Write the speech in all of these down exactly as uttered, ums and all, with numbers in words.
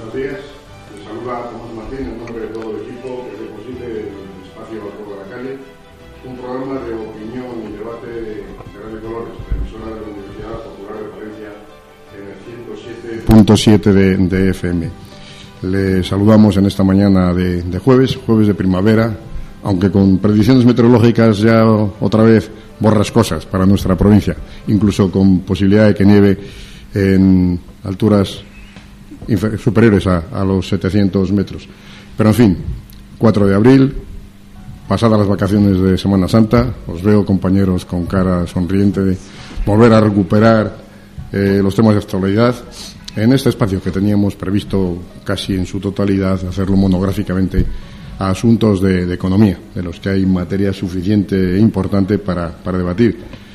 buenos días. Les saluda Tomás Martín en nombre de todo el equipo que hace posible el espacio Al Pueblo de la Calle, un programa de opinión y debate de Radio Colores, emisora de la Universidad Popular de Valencia en el ciento siete punto siete de, de F M. Le saludamos en esta mañana de, de jueves, jueves de primavera, aunque con predicciones meteorológicas ya otra vez borrascosas para nuestra provincia, incluso con posibilidad de que nieve en alturas superiores a, a los setecientos metros. Pero en fin, cuatro de abril, pasadas las vacaciones de Semana Santa, os veo, compañeros, con cara sonriente de volver a recuperar eh, los temas de actualidad en este espacio que teníamos previsto casi en su totalidad, hacerlo monográficamente a asuntos de, de economía, de los que hay materia suficiente e importante para, para debatir.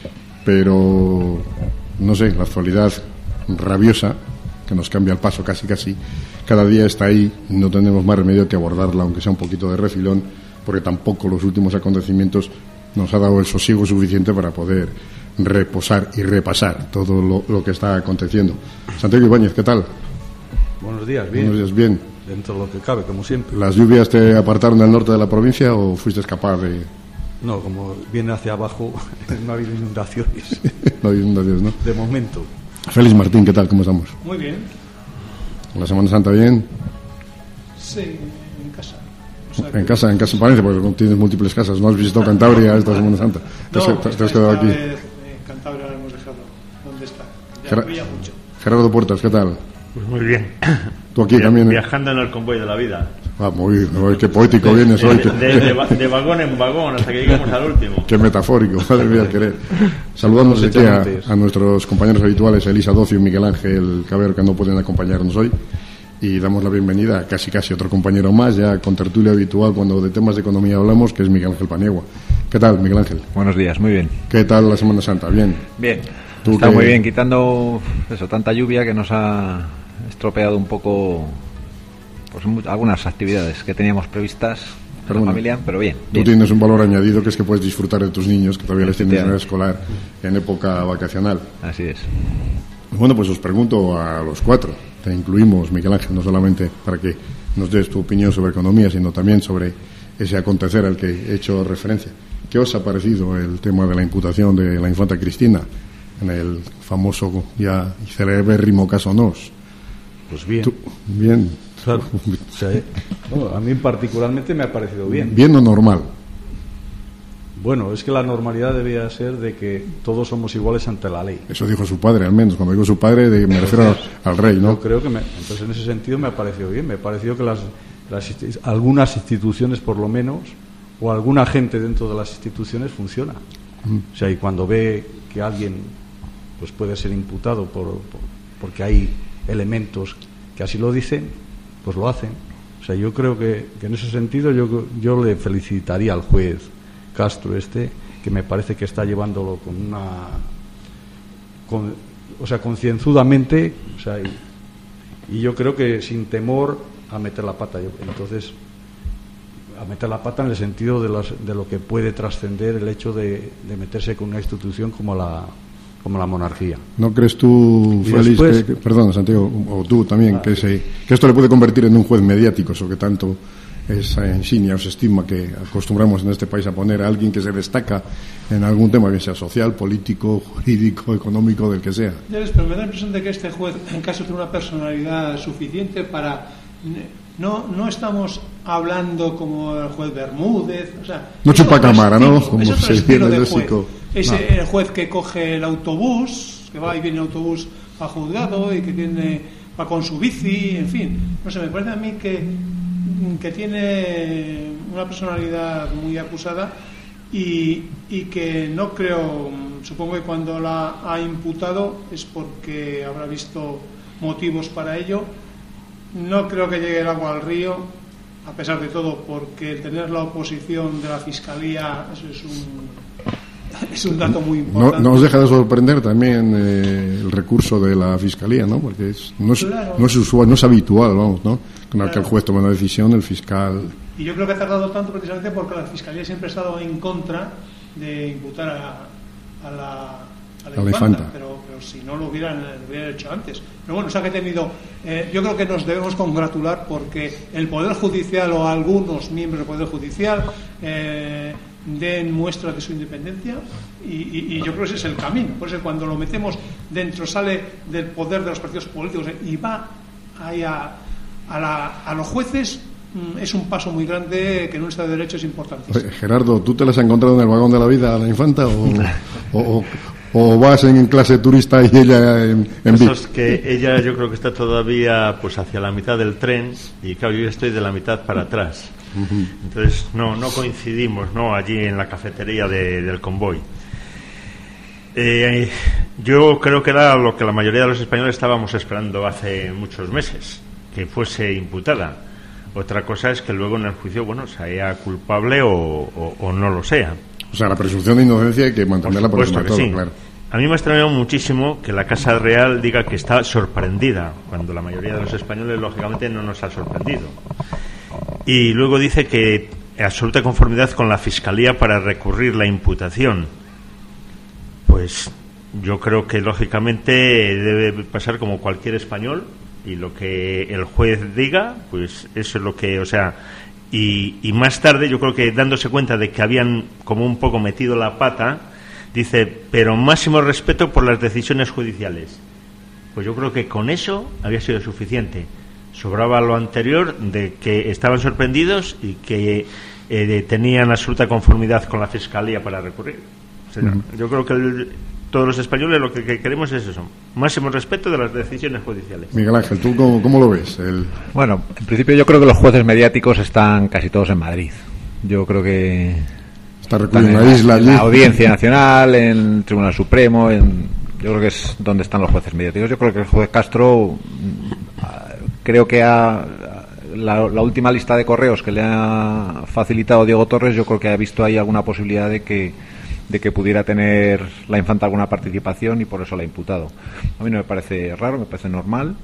Pero, no sé, la actualidad rabiosa, que nos cambia el paso casi casi, cada día está ahí y no tenemos más remedio que abordarla, aunque sea un poquito de refilón, porque tampoco los últimos acontecimientos nos ha dado el sosiego suficiente para poder reposar y repasar todo lo, lo que está aconteciendo. Santiago Ibáñez, ¿qué tal? Buenos días, bien. Buenos días, bien. Dentro de lo que cabe, como siempre. ¿Las lluvias te apartaron del norte de la provincia o fuiste capaz de...? No, como viene hacia abajo, no ha habido inundaciones. No ha habido inundaciones, ¿no? De momento. Félix Martín, ¿qué tal? ¿Cómo estamos? Muy bien. ¿La Semana Santa bien? Sí, en casa. O sea, en casa, en casa parece, porque tienes múltiples casas. ¿No has visitado Cantabria esta Semana Santa? ¿Te, no, te, te has quedado aquí? Vez, eh, Cantabria lo hemos dejado. ¿Dónde está? Ya Ger- veía mucho. Gerardo Puertas, ¿qué tal? Pues muy bien. ¿Tú aquí Via- también? Viajando en el convoy de la vida. Ah, muy bien. Ay, qué poético vienes hoy. De, de, de, va- de vagón en vagón hasta que lleguemos al último. Qué metafórico, madre mía, querer. Saludamos aquí a, a nuestros compañeros habituales, Elisa Docio y Miguel Ángel Cabero, que no pueden acompañarnos hoy. Y damos la bienvenida a casi casi otro compañero más, ya con tertulia habitual cuando de temas de economía hablamos, que es Miguel Ángel Paniagua. ¿Qué tal, Miguel Ángel? Buenos días, muy bien. ¿Qué tal la Semana Santa? ¿Bien? Bien. ¿Tú Está qué? muy bien, quitando eso, tanta lluvia que nos ha estropeado un poco pues mu- algunas actividades que teníamos previstas con Pero la bueno, familia, pero bien. Tú bien. tienes un valor añadido, que es que puedes disfrutar de tus niños, que todavía les tienes en edad Efectivamente. escolar, en época vacacional. Así es. Bueno, pues os pregunto a los cuatro, te incluimos, Miguel Ángel, no solamente para que nos des tu opinión sobre economía, sino también sobre ese acontecer al que he hecho referencia. ¿Qué os ha parecido el tema de la imputación de la infanta Cristina en el famoso ya celebérrimo caso Nos? Pues bien. Tú- bien. Claro. O sea, eh, no, a mí particularmente me ha parecido bien. ¿Bien o normal? Bueno, es que la normalidad debía ser de que todos somos iguales ante la ley. Eso dijo su padre, al menos. Cuando digo su padre, de- me refiero al, al rey, ¿no? Yo creo que me, entonces en ese sentido me ha parecido bien. Me ha parecido que las, las insti- algunas instituciones, por lo menos, o alguna gente dentro de las instituciones funciona. O sea, y cuando ve que alguien pues puede ser imputado por, por- porque hay elementos que así lo dicen, pues lo hacen. O sea, yo creo que, que en ese sentido yo, yo le felicitaría al juez Castro este, que me parece que está llevándolo con una con, o sea, concienzudamente, o sea, y, y yo creo que sin temor a meter la pata. Yo, entonces, a meter la pata en el sentido de, las, de lo que puede trascender el hecho de, de meterse con una institución como la como la monarquía. ¿No crees tú, Y Félix, después- que, que- perdón, Santiago, o tú también, Ah, que, sí. se, que esto le puede convertir en un juez mediático, eso que tanto esa insignia o se estima que acostumbramos en este país a poner a alguien que se destaca en algún tema, bien sea social, político, jurídico, económico, del que sea? Ya ves, pero me da la impresión de que este juez, en caso de una personalidad suficiente para... No, no estamos hablando como el juez Bermúdez, o sea, No es chupa otro cámara, ¿no? estilo, Como es otro se estilo dice en de el juez. léxico. Es No. el juez que coge el autobús, que va y viene el autobús a juzgado y que tiene va con su bici, en fin. No sé, me parece a mí que, que tiene una personalidad muy acusada y, y que no creo, supongo que cuando la ha imputado es porque habrá visto motivos para ello. No creo que llegue el agua al río, a pesar de todo, porque el tener la oposición de la Fiscalía, eso es un, es un dato muy No, importante. no os deja de sorprender también eh, el recurso de la Fiscalía, ¿no? Porque es, no, es, Claro. no es usual, no es habitual, vamos, ¿no? Con el que el Claro. juez toma una decisión, el fiscal... Y yo creo que ha tardado tanto precisamente porque la Fiscalía siempre ha estado en contra de imputar a, a la a la, a la infanta, infanta. Pero, pero si no lo hubieran, lo hubieran hecho antes. Pero bueno, o sea que he tenido, eh, yo creo que nos debemos congratular porque el Poder Judicial o algunos miembros del Poder Judicial eh, den muestra de su independencia y, y, y yo creo que ese es el camino. Por eso cuando lo metemos dentro, sale del poder de los partidos políticos y va ahí a, a, la, a los jueces, es un paso muy grande que en un Estado de Derecho es importantísimo. Gerardo, ¿tú te las has encontrado en el vagón de la vida a la infanta o, o, o, o vas en clase turista y ella en, en Eso es que ella yo creo que está todavía pues hacia la mitad del tren y claro, yo estoy de la mitad para atrás. Uh-huh. Entonces no no coincidimos no allí en la cafetería de, del convoy. Eh, yo creo que era lo que la mayoría de los españoles estábamos esperando hace muchos meses, que fuese imputada. Otra cosa es que luego en el juicio, bueno, sea culpable o, o, o no lo sea. O sea, la presunción de inocencia hay que mantenerla por encima de todo, sí. Claro. A mí me ha extrañado muchísimo que la Casa Real diga que está sorprendida, cuando la mayoría de los españoles, lógicamente, no nos ha sorprendido. Y luego dice que absoluta conformidad con la Fiscalía para recurrir la imputación. Pues yo creo que, lógicamente, debe pasar como cualquier español. Y lo que el juez diga, pues eso es lo que, o sea, y, y más tarde yo creo que dándose cuenta de que habían como un poco metido la pata, dice, pero máximo respeto por las decisiones judiciales. Pues yo creo que con eso había sido suficiente. Sobraba lo anterior de que estaban sorprendidos y que eh, tenían absoluta conformidad con la Fiscalía para recurrir. O sea, uh-huh. Yo creo que el, todos los españoles lo que, que queremos es eso, máximo respeto de las decisiones judiciales. Miguel Ángel, ¿tú cómo, cómo lo ves? El... Bueno, en principio yo creo que los jueces mediáticos están casi todos en Madrid. Yo creo que está recluido en la isla, en la Audiencia Nacional, en el Tribunal Supremo, en, yo creo que es donde están los jueces mediáticos. Yo creo que el juez Castro, creo que ha, la, la última lista de correos que le ha facilitado Diego Torres, yo creo que ha visto ahí alguna posibilidad de que de que pudiera tener la infanta alguna participación y por eso la ha imputado. A mí no me parece raro, me parece normal.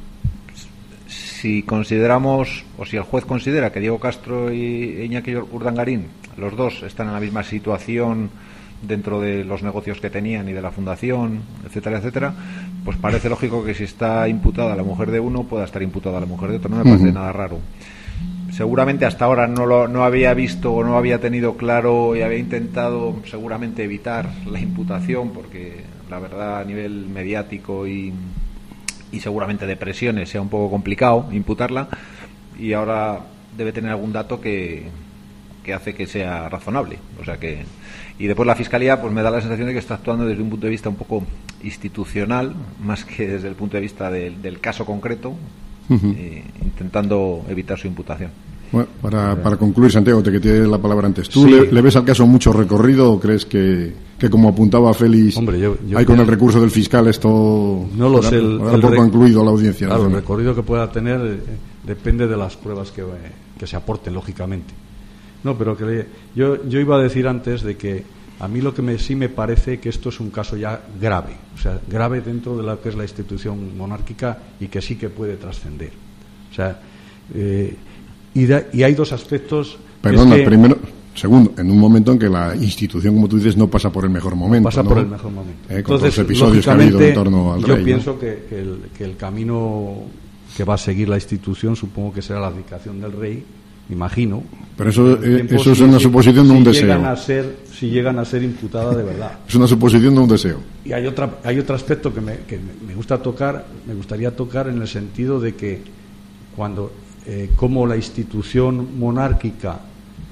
Si consideramos, o si el juez considera que Diego Castro y Iñaki Urdangarín, los dos están en la misma situación dentro de los negocios que tenían y de la fundación, etcétera, etcétera, pues parece lógico que si está imputada la mujer de uno, pueda estar imputada la mujer de otro. No me parece uh-huh. nada raro. Seguramente hasta ahora no lo no había visto o no había tenido claro y había intentado seguramente evitar la imputación porque la verdad a nivel mediático y, y seguramente de presiones sea un poco complicado imputarla y ahora debe tener algún dato que, que hace que sea razonable. O sea que y después la Fiscalía pues me da la sensación de que está actuando desde un punto de vista un poco institucional más que desde el punto de vista del, del caso concreto. Uh-huh. eh, intentando evitar su imputación. Bueno, para, para concluir, Santiago, te que tienes la palabra antes. ¿Tú sí. le, le ves al caso mucho recorrido o crees que, que como apuntaba Félix, Hombre, yo, yo hay con creo... el recurso del fiscal esto no lo sé, el, el poco rec... incluido la audiencia? Claro, ¿no? El recorrido que pueda tener eh, depende de las pruebas que, eh, que se aporten, lógicamente. No, pero que le, yo, yo iba a decir antes de que a mí lo que me, sí me parece que esto es un caso ya grave, o sea, grave dentro de lo que es la institución monárquica y que sí que puede trascender. O sea, eh, y, da, y hay dos aspectos. Perdona, es que, primero, segundo, en un momento en que la institución, como tú dices, no pasa por el mejor momento. Pasa ¿no? por el mejor momento. Eh, con Entonces, todos los episodios que ha habido en torno al yo rey. Yo pienso ¿no? que, que, el, que el camino que va a seguir la institución, supongo que será la abdicación del rey. Imagino. Pero eso, eh, eso es una si, suposición de un si deseo. Llegan a ser, si llegan a ser imputada de verdad. Es una suposición de un deseo. Y hay otra, hay otro aspecto que me, que me gusta tocar, me gustaría tocar en el sentido de que cuando, eh, como la institución monárquica,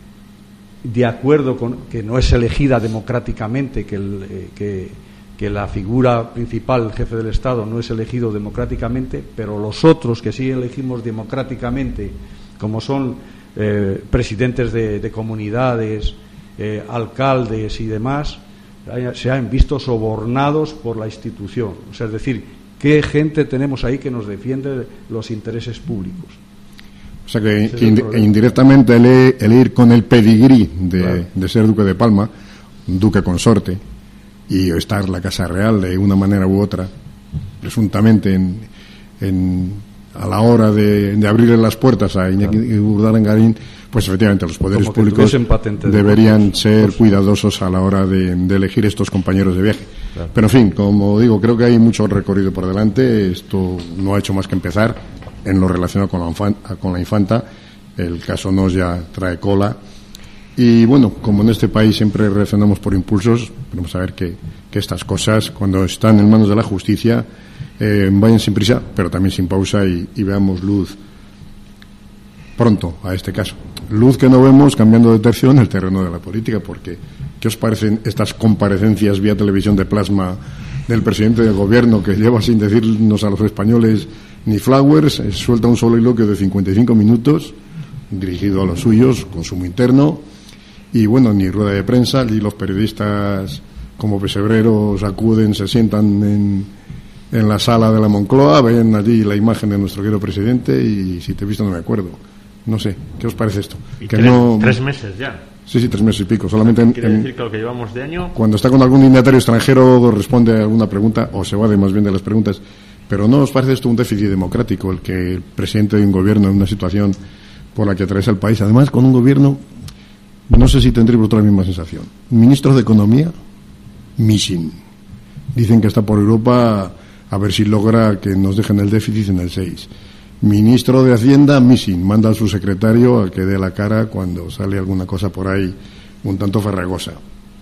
de acuerdo con que no es elegida democráticamente, que, el, eh, que, que la figura principal, el jefe del Estado, no es elegido democráticamente, pero los otros que sí elegimos democráticamente, como son Eh, presidentes de, de comunidades, eh, alcaldes y demás, haya, se han visto sobornados por la institución. O sea, es decir, ¿qué gente tenemos ahí que nos defiende los intereses públicos? O sea que ind indirectamente el, el ir con el pedigrí de, claro. de ser duque de Palma, duque consorte, y estar en la Casa Real de una manera u otra, presuntamente en, en a la hora de, de abrirle las puertas a Iñaki Urdangarín, pues efectivamente los poderes Como que públicos tuviesen patente de deberían votos. ser cuidadosos a la hora de, de elegir estos compañeros de viaje. Claro. Pero en fin, como digo, creo que hay mucho recorrido por delante. Esto no ha hecho más que empezar en lo relacionado con la, infanta, con la infanta. El caso Nos ya trae cola. Y bueno, como en este país siempre reaccionamos por impulsos, vamos a ver que, que estas cosas, cuando están en manos de la justicia, eh, vayan sin prisa, pero también sin pausa, y, y veamos luz pronto a este caso. Luz que no vemos cambiando de tercio en el terreno de la política, porque ¿qué os parecen estas comparecencias vía televisión de plasma del presidente del gobierno, que lleva sin decirnos a los españoles ni flowers, eh, suelta un soliloquio de cincuenta y cinco minutos dirigido a los suyos, consumo interno, y bueno, ni rueda de prensa, y los periodistas como pesebreros acuden, se sientan en, en la sala de la Moncloa, ven allí la imagen de nuestro querido presidente, y si te he visto no me acuerdo. No sé, ¿qué os parece esto? Y que tres, no... tres meses ya. Sí, sí, tres meses y pico. Solamente en, Quiere en... decir que lo que llevamos de año... Cuando está con algún dignatario extranjero responde a alguna pregunta, o se evade más bien de las preguntas. Pero ¿no os parece esto un déficit democrático, el que el presidente de un gobierno en una situación por la que atraviesa el país, además con un gobierno, no sé si tendréis vosotros la misma sensación? Ministro de Economía, missing. Dicen que está por Europa a ver si logra que nos dejen el déficit en el seis. Ministro de Hacienda, missing. Manda a su secretario a que dé la cara cuando sale alguna cosa por ahí un tanto farragosa.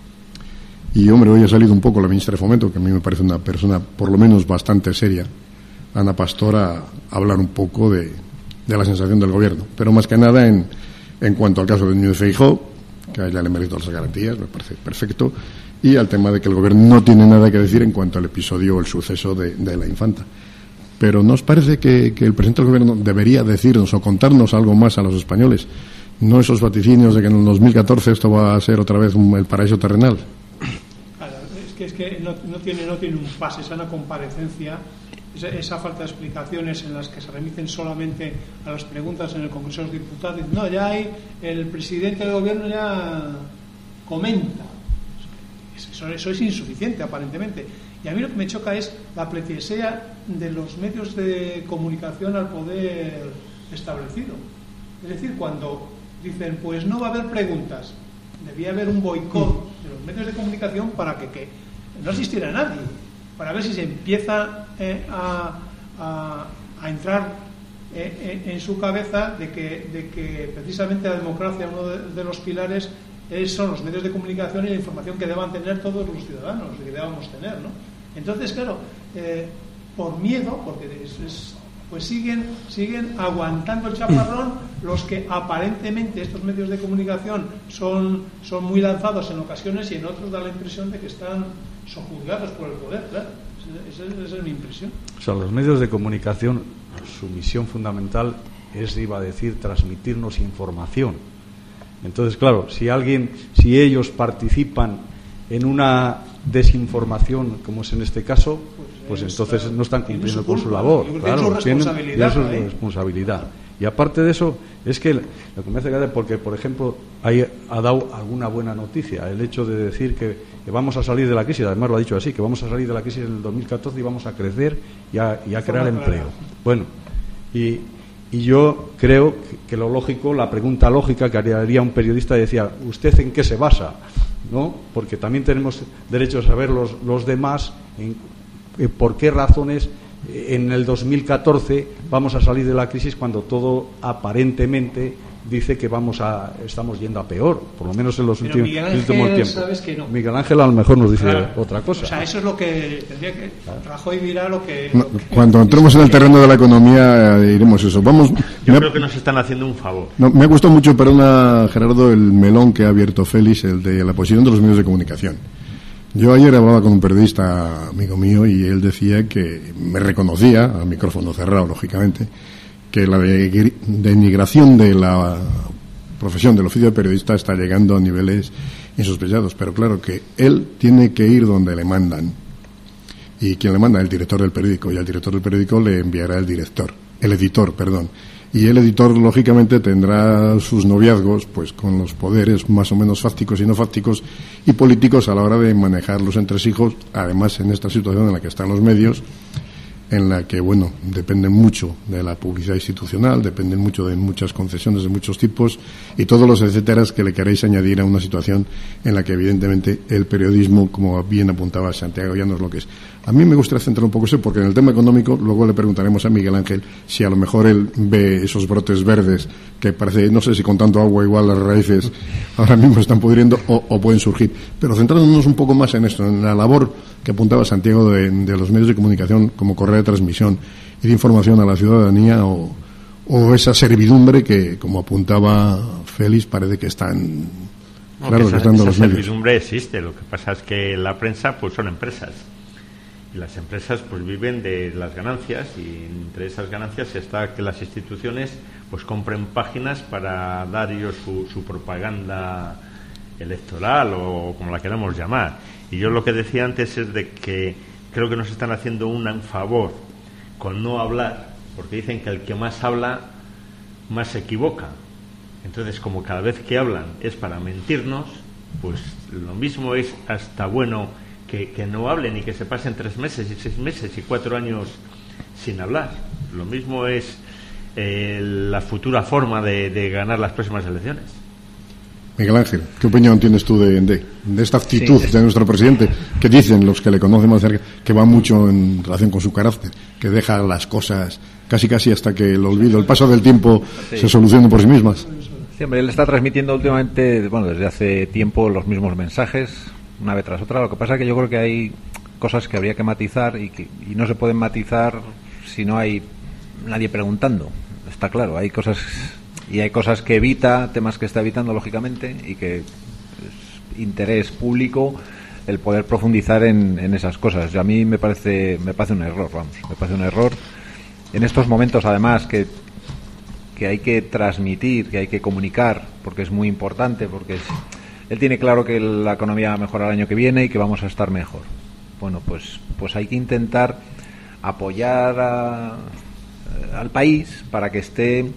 Y, hombre, hoy ha salido un poco la ministra de Fomento, que a mí me parece una persona por lo menos bastante seria, Ana Pastor, a hablar un poco de, de la sensación del gobierno. Pero más que nada en, en cuanto al caso de Núñez Feijóo, que a ella le merito las garantías, me parece perfecto, y al tema de que el gobierno no tiene nada que decir en cuanto al episodio o el suceso de, de la infanta. Pero ¿no os parece que, que el presidente del gobierno debería decirnos o contarnos algo más a los españoles? No esos vaticinios de que en el dos mil catorce esto va a ser otra vez un, el paraíso terrenal. Claro, es que, es que no, no, tiene, no tiene un pase, es una comparecencia, esa, esa falta de explicaciones en las que se remiten solamente a las preguntas en el Congreso de los Diputados. No, ya hay, el presidente del gobierno ya comenta. Eso, eso es insuficiente, aparentemente. Y a mí lo que me choca es la pleitesía de los medios de comunicación al poder establecido. Es decir, cuando dicen, pues no va a haber preguntas, debía haber un boicot de los medios de comunicación para que, que no asistiera nadie, para ver si se empieza eh, a, a, a entrar eh, en, en su cabeza de que, de que precisamente la democracia, uno de, de los pilares, es, son los medios de comunicación y la información que deban tener todos los ciudadanos, que debamos tener, ¿no? Entonces, claro, eh, por miedo, porque es, es, pues siguen siguen aguantando el chaparrón los que aparentemente estos medios de comunicación son, son muy lanzados en ocasiones, y en otros da la impresión de que están sojuzgados por el poder, claro. Esa, esa, esa es mi impresión. O sea, los medios de comunicación, su misión fundamental es, iba a decir, transmitirnos información. Entonces, claro, si alguien, si ellos participan en una desinformación, como es en este caso, pues, pues entonces está, no están cumpliendo con su labor. Claro, su responsabilidad, tienen, ¿eh? su responsabilidad. Y aparte de eso, es que lo que me hace gracia, porque, por ejemplo, ahí ha dado alguna buena noticia, el hecho de decir que, que vamos a salir de la crisis, además lo ha dicho así, que vamos a salir de la crisis en el dos mil catorce y vamos a crecer y a, y a crear empleo. Bueno, y, y yo creo que, que lo lógico, la pregunta lógica que haría un periodista, decía, ¿usted en qué se basa? ¿No? Porque también tenemos derecho a saber los, los demás en, en por qué razones en el dos mil catorce vamos a salir de la crisis cuando todo aparentemente dice que vamos a estamos yendo a peor, por lo menos en los Pero últimos, Miguel Ángel, últimos tiempos. sabes que no. Miguel Ángel a lo mejor nos dice Claro. otra cosa. O sea, eso es lo que tendría que Rajoy dirá lo que, No, lo que cuando entremos en el terreno de la economía eh, diremos eso. Vamos. Yo me, creo que nos están haciendo un favor. no, me ha gustado mucho, perdona, Gerardo, el melón que ha abierto Félix, el de la posición de los medios de comunicación. Yo ayer hablaba con un periodista amigo mío y él decía que me reconocía, a micrófono cerrado, lógicamente, que la de- denigración de la profesión del oficio de periodista está llegando a niveles insospechados. Pero claro que él tiene que ir donde le mandan. ¿Y quién le manda? El director del periódico. Y al director del periódico le enviará el director, el editor, perdón. Y el editor, lógicamente, tendrá sus noviazgos pues con los poderes más o menos fácticos y no fácticos y políticos a la hora de manejar los entresijos, además en esta situación en la que están los medios, en la que, bueno, dependen mucho de la publicidad institucional, dependen mucho de muchas concesiones de muchos tipos y todos los etcéteras que le queréis añadir a una situación en la que, evidentemente, el periodismo, como bien apuntaba Santiago, ya no es lo que es. A mí me gustaría centrar un poco eso, porque en el tema económico luego le preguntaremos a Miguel Ángel si a lo mejor él ve esos brotes verdes que parece, no sé si con tanto agua igual las raíces ahora mismo están pudriendo o, o pueden surgir. Pero centrándonos un poco más en esto, en la labor que apuntaba Santiago de, de los medios de comunicación como correa de transmisión y de información a la ciudadanía, o, o esa servidumbre que, como apuntaba Félix, parece que están... No, claro, que esa, que están esa los medios. servidumbre existe, lo que pasa es que la prensa pues son empresas. Y las empresas pues viven de las ganancias, y entre esas ganancias está que las instituciones pues compren páginas para dar ellos su, su propaganda electoral o como la queramos llamar. Y yo lo que decía antes es de que creo que nos están haciendo un favor con no hablar, porque dicen que el que más habla más se equivoca. Entonces, como cada vez que hablan es para mentirnos, pues lo mismo es hasta bueno Que, que no hablen y que se pasen tres meses y seis meses y cuatro años sin hablar. Lo mismo es eh, la futura forma de, de ganar las próximas elecciones. Miguel Ángel, ¿qué opinión tienes tú de, de, de esta actitud sí, de nuestro presidente? Que dicen los que le conocen más cerca que va mucho en relación con su carácter, que deja las cosas casi casi hasta que el olvido, el paso del tiempo sí. se solucionen por sí mismas. Sí, hombre, él está transmitiendo últimamente, bueno, desde hace tiempo los mismos mensajes, una vez tras otra. Lo que pasa es que yo creo que hay cosas que habría que matizar y que y no se pueden matizar si no hay nadie preguntando. Está claro, hay cosas y hay cosas que evita, temas que está evitando lógicamente, y que es interés público el poder profundizar en, en esas cosas. Y a mí me parece me parece un error, vamos, me parece un error en estos momentos, además, que que hay que transmitir, que hay que comunicar, porque es muy importante, porque es él tiene claro que la economía va a mejorar el año que viene y que vamos a estar mejor. Bueno, pues pues hay que intentar apoyar a, al país para que esté,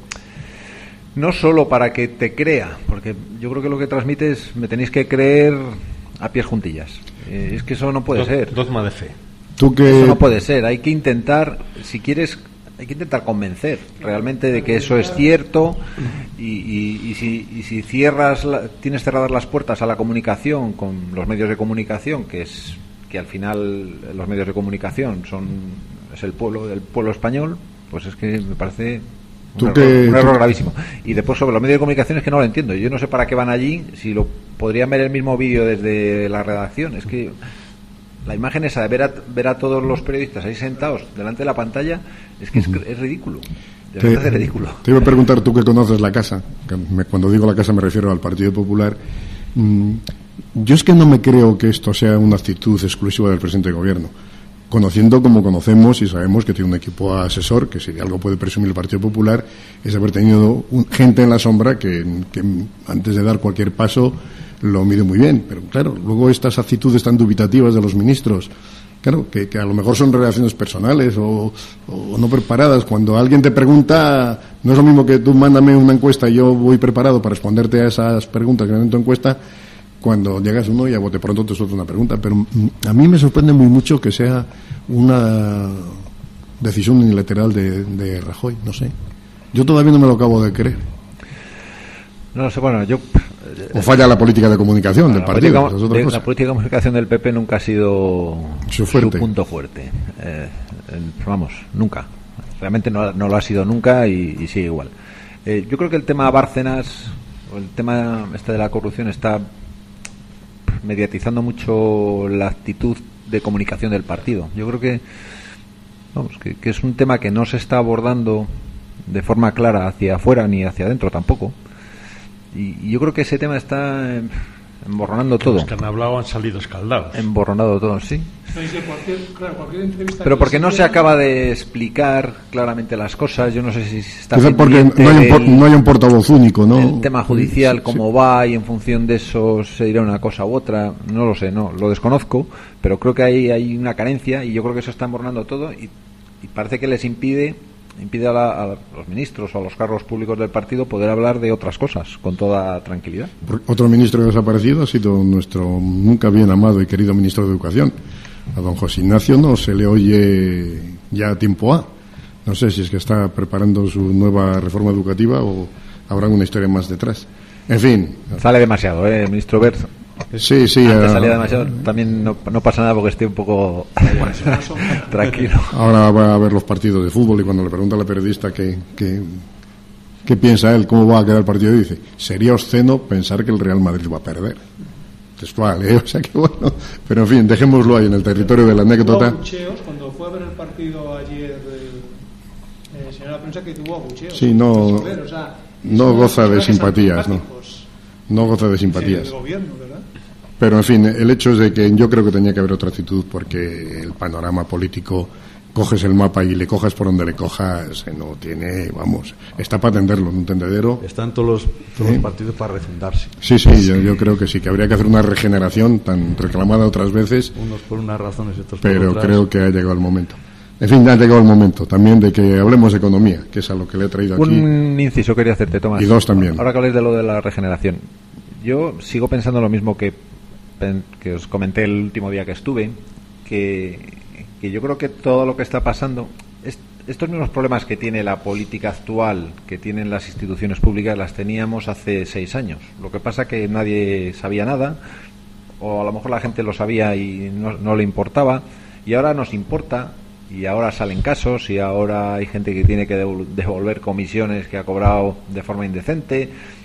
no solo para que te crea, porque yo creo que lo que transmite es me tenéis que creer a pies juntillas. Eh, es que eso no puede Do, ser. Dogma de fe. ¿Tú que... Eso no puede ser. Hay que intentar, si quieres... Hay que intentar convencer realmente de que eso es cierto, y, y, y, si, y si cierras la, tienes cerradas las puertas a la comunicación con los medios de comunicación, que es que al final los medios de comunicación son es el pueblo del pueblo español, pues es que me parece un, error, que, un error tú... gravísimo. Y después sobre los medios de comunicación es que no lo entiendo. Yo no sé para qué van allí, si lo podrían ver el mismo vídeo desde la redacción. Es que la imagen esa de ver a, ver a todos los periodistas ahí sentados delante de la pantalla es que es, es ridículo. De verdad es ridículo. Te iba a preguntar, tú que conoces la casa, que me, cuando digo la casa me refiero al Partido Popular. Mmm, yo es que no me creo que esto sea una actitud exclusiva del presidente de gobierno. Conociendo como conocemos y sabemos que tiene un equipo asesor, que si de algo puede presumir el Partido Popular es haber tenido un, gente en la sombra que, que antes de dar cualquier paso lo mide muy bien. Pero claro, luego estas actitudes tan dubitativas de los ministros, claro, que, que a lo mejor son relaciones personales o, o no preparadas. Cuando alguien te pregunta, no es lo mismo que tú mándame una encuesta y yo voy preparado para responderte a esas preguntas que me dan en tu encuesta. Cuando llegas uno y a bote pronto te suelta una pregunta. Pero a mí me sorprende muy mucho que sea una decisión unilateral de, de Rajoy, no sé. Yo todavía no me lo acabo de creer. No sé, bueno, yo... O falla la política de comunicación bueno, del partido. La política, de, cosa. la política de comunicación del P P nunca ha sido su, su punto fuerte. Eh, vamos, nunca. Realmente no, no lo ha sido nunca y, y sigue igual. Eh, yo creo que el tema Bárcenas, o el tema este de la corrupción, está mediatizando mucho la actitud de comunicación del partido. Yo creo que, vamos, que, que es un tema que no se está abordando de forma clara hacia afuera ni hacia adentro tampoco. Y, y yo creo que ese tema está emborronando todo. Los que han hablado han salido escaldados. Emborronado todo, sí. Cualquier, claro, cualquier entrevista Pero porque no se acaba de explicar claramente las cosas. Yo no sé si está quizá porque no hay, un por, no hay un portavoz único, ¿no? El tema judicial, sí, cómo sí. va, y en función de eso se dirá una cosa u otra. No lo sé, no, lo desconozco. Pero creo que hay, hay una carencia y yo creo que eso está emborronando todo y, y parece que les impide impide a, la, a los ministros o a los cargos públicos del partido poder hablar de otras cosas con toda tranquilidad. Otro ministro que ha desaparecido ha sido nuestro nunca bien amado y querido ministro de Educación. A don José Ignacio no se le oye ya tiempo ha. No sé si es que está preparando su nueva reforma educativa o habrá una historia más detrás. En fin. Sale demasiado, ¿eh, ministro Wert? Sí, sí. Antes uh, salía demasiado. También no, no pasa nada porque estoy un poco tranquilo. Ahora va a ver los partidos de fútbol y cuando le pregunta a la periodista qué, qué, qué piensa él, cómo va a quedar el partido, dice, sería obsceno pensar que el Real Madrid va a perder. Textual, ¿eh? O sea que bueno. Pero en fin, dejémoslo ahí en el territorio de la anécdota. Hubo abucheos cuando fue a ver el partido ayer el eh, señor de la prensa, que tuvo abucheos. Sí, no, o sea, no goza de simpatías, ¿no? No goza de simpatías. Sí, gobierno, ¿verdad? Pero en fin, el hecho es de que yo creo que tenía que haber otra actitud porque el panorama político, coges el mapa y le cojas por donde le cojas, no tiene, vamos, está para atenderlo, un tendedero. Están todos los, todos ¿Sí? los partidos para refundarse. Sí, sí, yo, yo creo que sí, que habría que hacer una regeneración tan reclamada otras veces. Unos por unas razones y otros por Pero otras. creo que ha llegado el momento. En fin, ya ha llegado el momento también de que hablemos de economía, que es a lo que le he traído aquí. Un inciso quería hacerte, Tomás. Y dos también. Ahora que habléis de lo de la regeneración, yo sigo pensando lo mismo que, que os comenté el último día que estuve, que, que yo creo que todo lo que está pasando, es, estos mismos problemas que tiene la política actual, que tienen las instituciones públicas, las teníamos hace seis años. Lo que pasa que nadie sabía nada, o a lo mejor la gente lo sabía y no, no le importaba, y ahora nos importa. Y ahora salen casos y ahora hay gente que tiene que devolver comisiones que ha cobrado de forma indecente,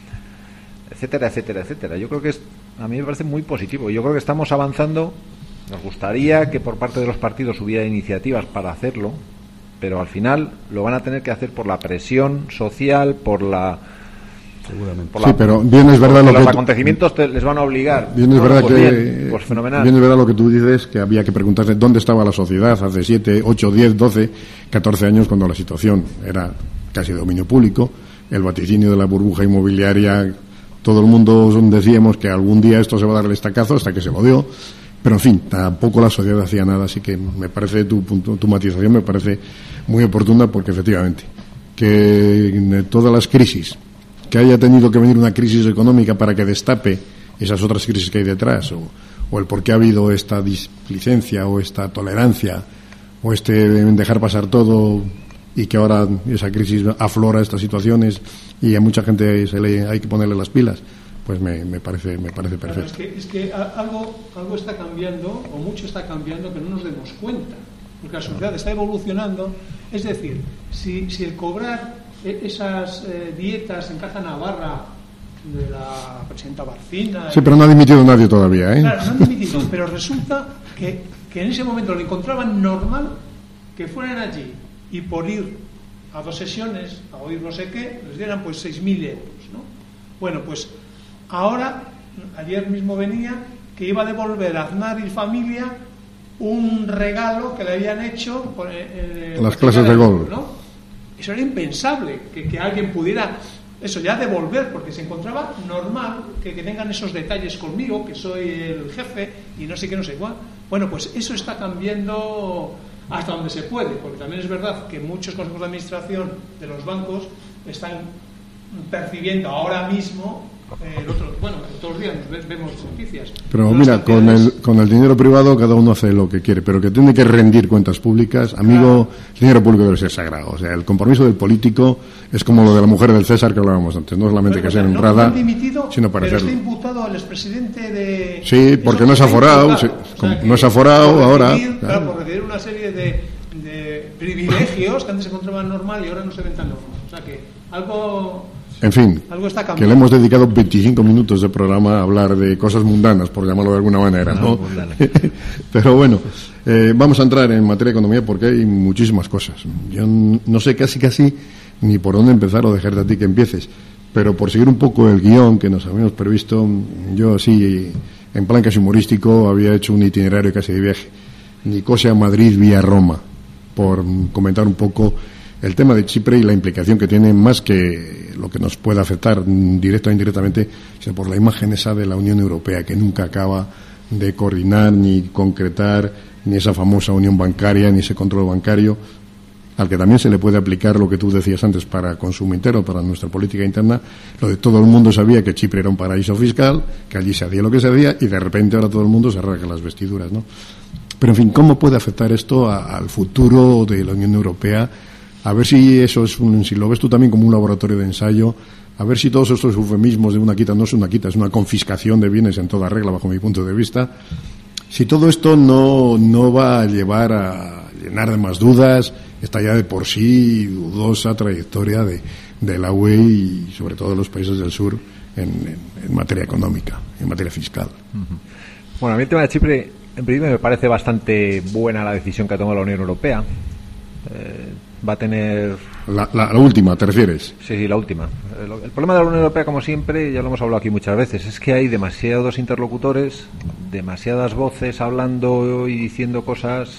etcétera, etcétera, etcétera. Yo creo que es, a mí me parece muy positivo. Yo creo que estamos avanzando. Nos gustaría que por parte de los partidos hubiera iniciativas para hacerlo, pero al final lo van a tener que hacer por la presión social, por la... Seguramente. Sí, la, pero bien es verdad lo los que acontecimientos te, les van a obligar. Bien es bueno, verdad pues que bien, pues fenomenal. Bien es verdad lo que tú dices, que había que preguntarse dónde estaba la sociedad hace siete, ocho, diez, doce, catorce años, cuando la situación era casi de dominio público, el vaticinio de la burbuja inmobiliaria, todo el mundo decíamos que algún día esto se va a dar el estacazo, hasta que se lo dio. Pero en fin, tampoco la sociedad hacía nada, así que me parece tu, tu, tu matización me parece muy oportuna, porque efectivamente que de todas las crisis, que haya tenido que venir una crisis económica para que destape esas otras crisis que hay detrás, o, o el por qué ha habido esta displicencia o esta tolerancia o este dejar pasar todo, y que ahora esa crisis aflora estas situaciones y a mucha gente se le hay que ponerle las pilas, pues me, me parece me parece perfecto. Claro, es que, es que algo, algo está cambiando, o mucho está cambiando, que no nos demos cuenta, porque la sociedad está evolucionando. Es decir, si, si el cobrar esas eh, dietas en Caja Navarra de la presidenta Barcina... Sí, pero no ha dimitido nadie todavía, ¿eh? Claro, no han dimitido, pero resulta que, que en ese momento lo encontraban normal que fueran allí y por ir a dos sesiones, a oír no sé qué, les dieran pues seis mil euros, ¿no? Bueno, pues ahora, ayer mismo venía que iba a devolver a Aznar y familia un regalo que le habían hecho por, eh, las clases de golf, ¿no? Eso era impensable, que, que alguien pudiera eso ya devolver, porque se encontraba normal que, que tengan esos detalles conmigo, que soy el jefe y no sé qué, no sé cuál. Bueno, pues eso está cambiando hasta donde se puede, porque también es verdad que muchos consejos de administración de los bancos están percibiendo ahora mismo eh, el otro, bueno, todos los días nos vemos noticias. Pero mira, con el, con el dinero privado cada uno hace lo que quiere, pero que tiene que rendir cuentas públicas, amigo, claro. El dinero público debe ser sagrado. O sea, el compromiso del político es como lo de la mujer del César que hablábamos antes, no solamente bueno, que sea no, honrada, no dimitido, sino para pero hacerlo. Está imputado al expresidente de... Sí, porque no es aforado, o sea, no es aforado ahora. Recibir, claro, claro, por recibir una serie de, de privilegios que antes se encontraban normal y ahora no se ven tan normal. O sea que algo... En fin, que le hemos dedicado veinticinco minutos de programa a hablar de cosas mundanas, por llamarlo de alguna manera, ¿no? Pero bueno, eh, vamos a entrar en materia de economía porque hay muchísimas cosas. Yo no sé casi casi ni por dónde empezar o dejarte a ti que empieces, pero por seguir un poco el guión que nos habíamos previsto, yo así, en plan casi humorístico, había hecho un itinerario casi de viaje. Nicosia, Madrid, vía Roma, por comentar un poco el tema de Chipre y la implicación que tiene, más que lo que nos pueda afectar directa o indirectamente, sino por la imagen esa de la Unión Europea, que nunca acaba de coordinar ni concretar ni esa famosa unión bancaria ni ese control bancario, al que también se le puede aplicar lo que tú decías antes para consumo interno, para nuestra política interna. Lo de todo el mundo sabía que Chipre era un paraíso fiscal, que allí se hacía lo que se hacía, y de repente ahora todo el mundo se arranca las vestiduras, ¿no? Pero, en fin, ¿cómo puede afectar esto a, al futuro de la Unión Europea? A ver si eso es un, si lo ves tú también como un laboratorio de ensayo, a ver si todos estos eufemismos de una quita no es una quita, es una confiscación de bienes en toda regla, bajo mi punto de vista. Si todo esto no, no va a llevar a llenar de más dudas esta ya de por sí dudosa trayectoria de, de la U E y sobre todo de los países del sur en, en, en materia económica, en materia fiscal. Uh-huh. Bueno, a mí el tema de Chipre, en principio me parece bastante buena la decisión que ha tomado la Unión Europea. Eh, va a tener... La, la, la última, ¿te refieres? Sí, sí, la última. El, el problema de la Unión Europea, como siempre, ya lo hemos hablado aquí muchas veces, es que hay demasiados interlocutores, demasiadas voces hablando y diciendo cosas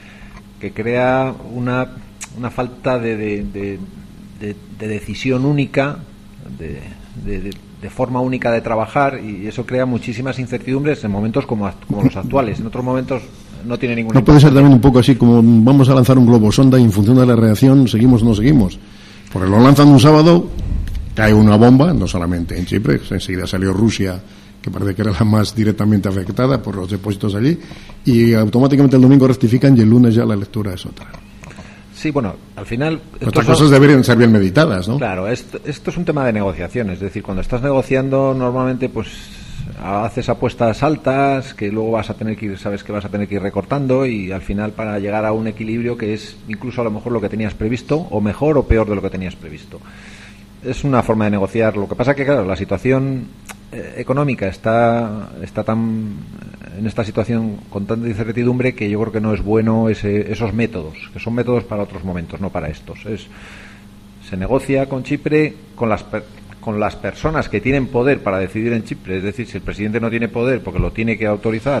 que crea una, una falta de, de, de, de, de decisión única, de, de, de, de forma única de trabajar, y eso crea muchísimas incertidumbres en momentos como, como los actuales. En otros momentos no tiene ninguna. No puede ser también un poco así como vamos a lanzar un globo sonda y en función de la reacción seguimos o no seguimos. Porque lo lanzan un sábado, cae una bomba, no solamente en Chipre, enseguida salió Rusia, que parece que era la más directamente afectada por los depósitos allí, y automáticamente el domingo rectifican y el lunes ya la lectura es otra. Sí, bueno, al final... Otras cosas deberían ser bien meditadas, ¿no? Claro, esto, esto es un tema de negociación, es decir, cuando estás negociando normalmente pues haces apuestas altas que luego vas a tener que ir, sabes que vas a tener que ir recortando y al final para llegar a un equilibrio que es incluso a lo mejor lo que tenías previsto o mejor o peor de lo que tenías previsto. Es una forma de negociar. Lo que pasa que claro, la situación eh, económica está está tan en esta situación con tanta incertidumbre que yo creo que no es bueno ese, esos métodos, que son métodos para otros momentos, no para estos. Es se negocia con Chipre con las con las personas que tienen poder para decidir en Chipre, es decir, si el presidente no tiene poder porque lo tiene que autorizar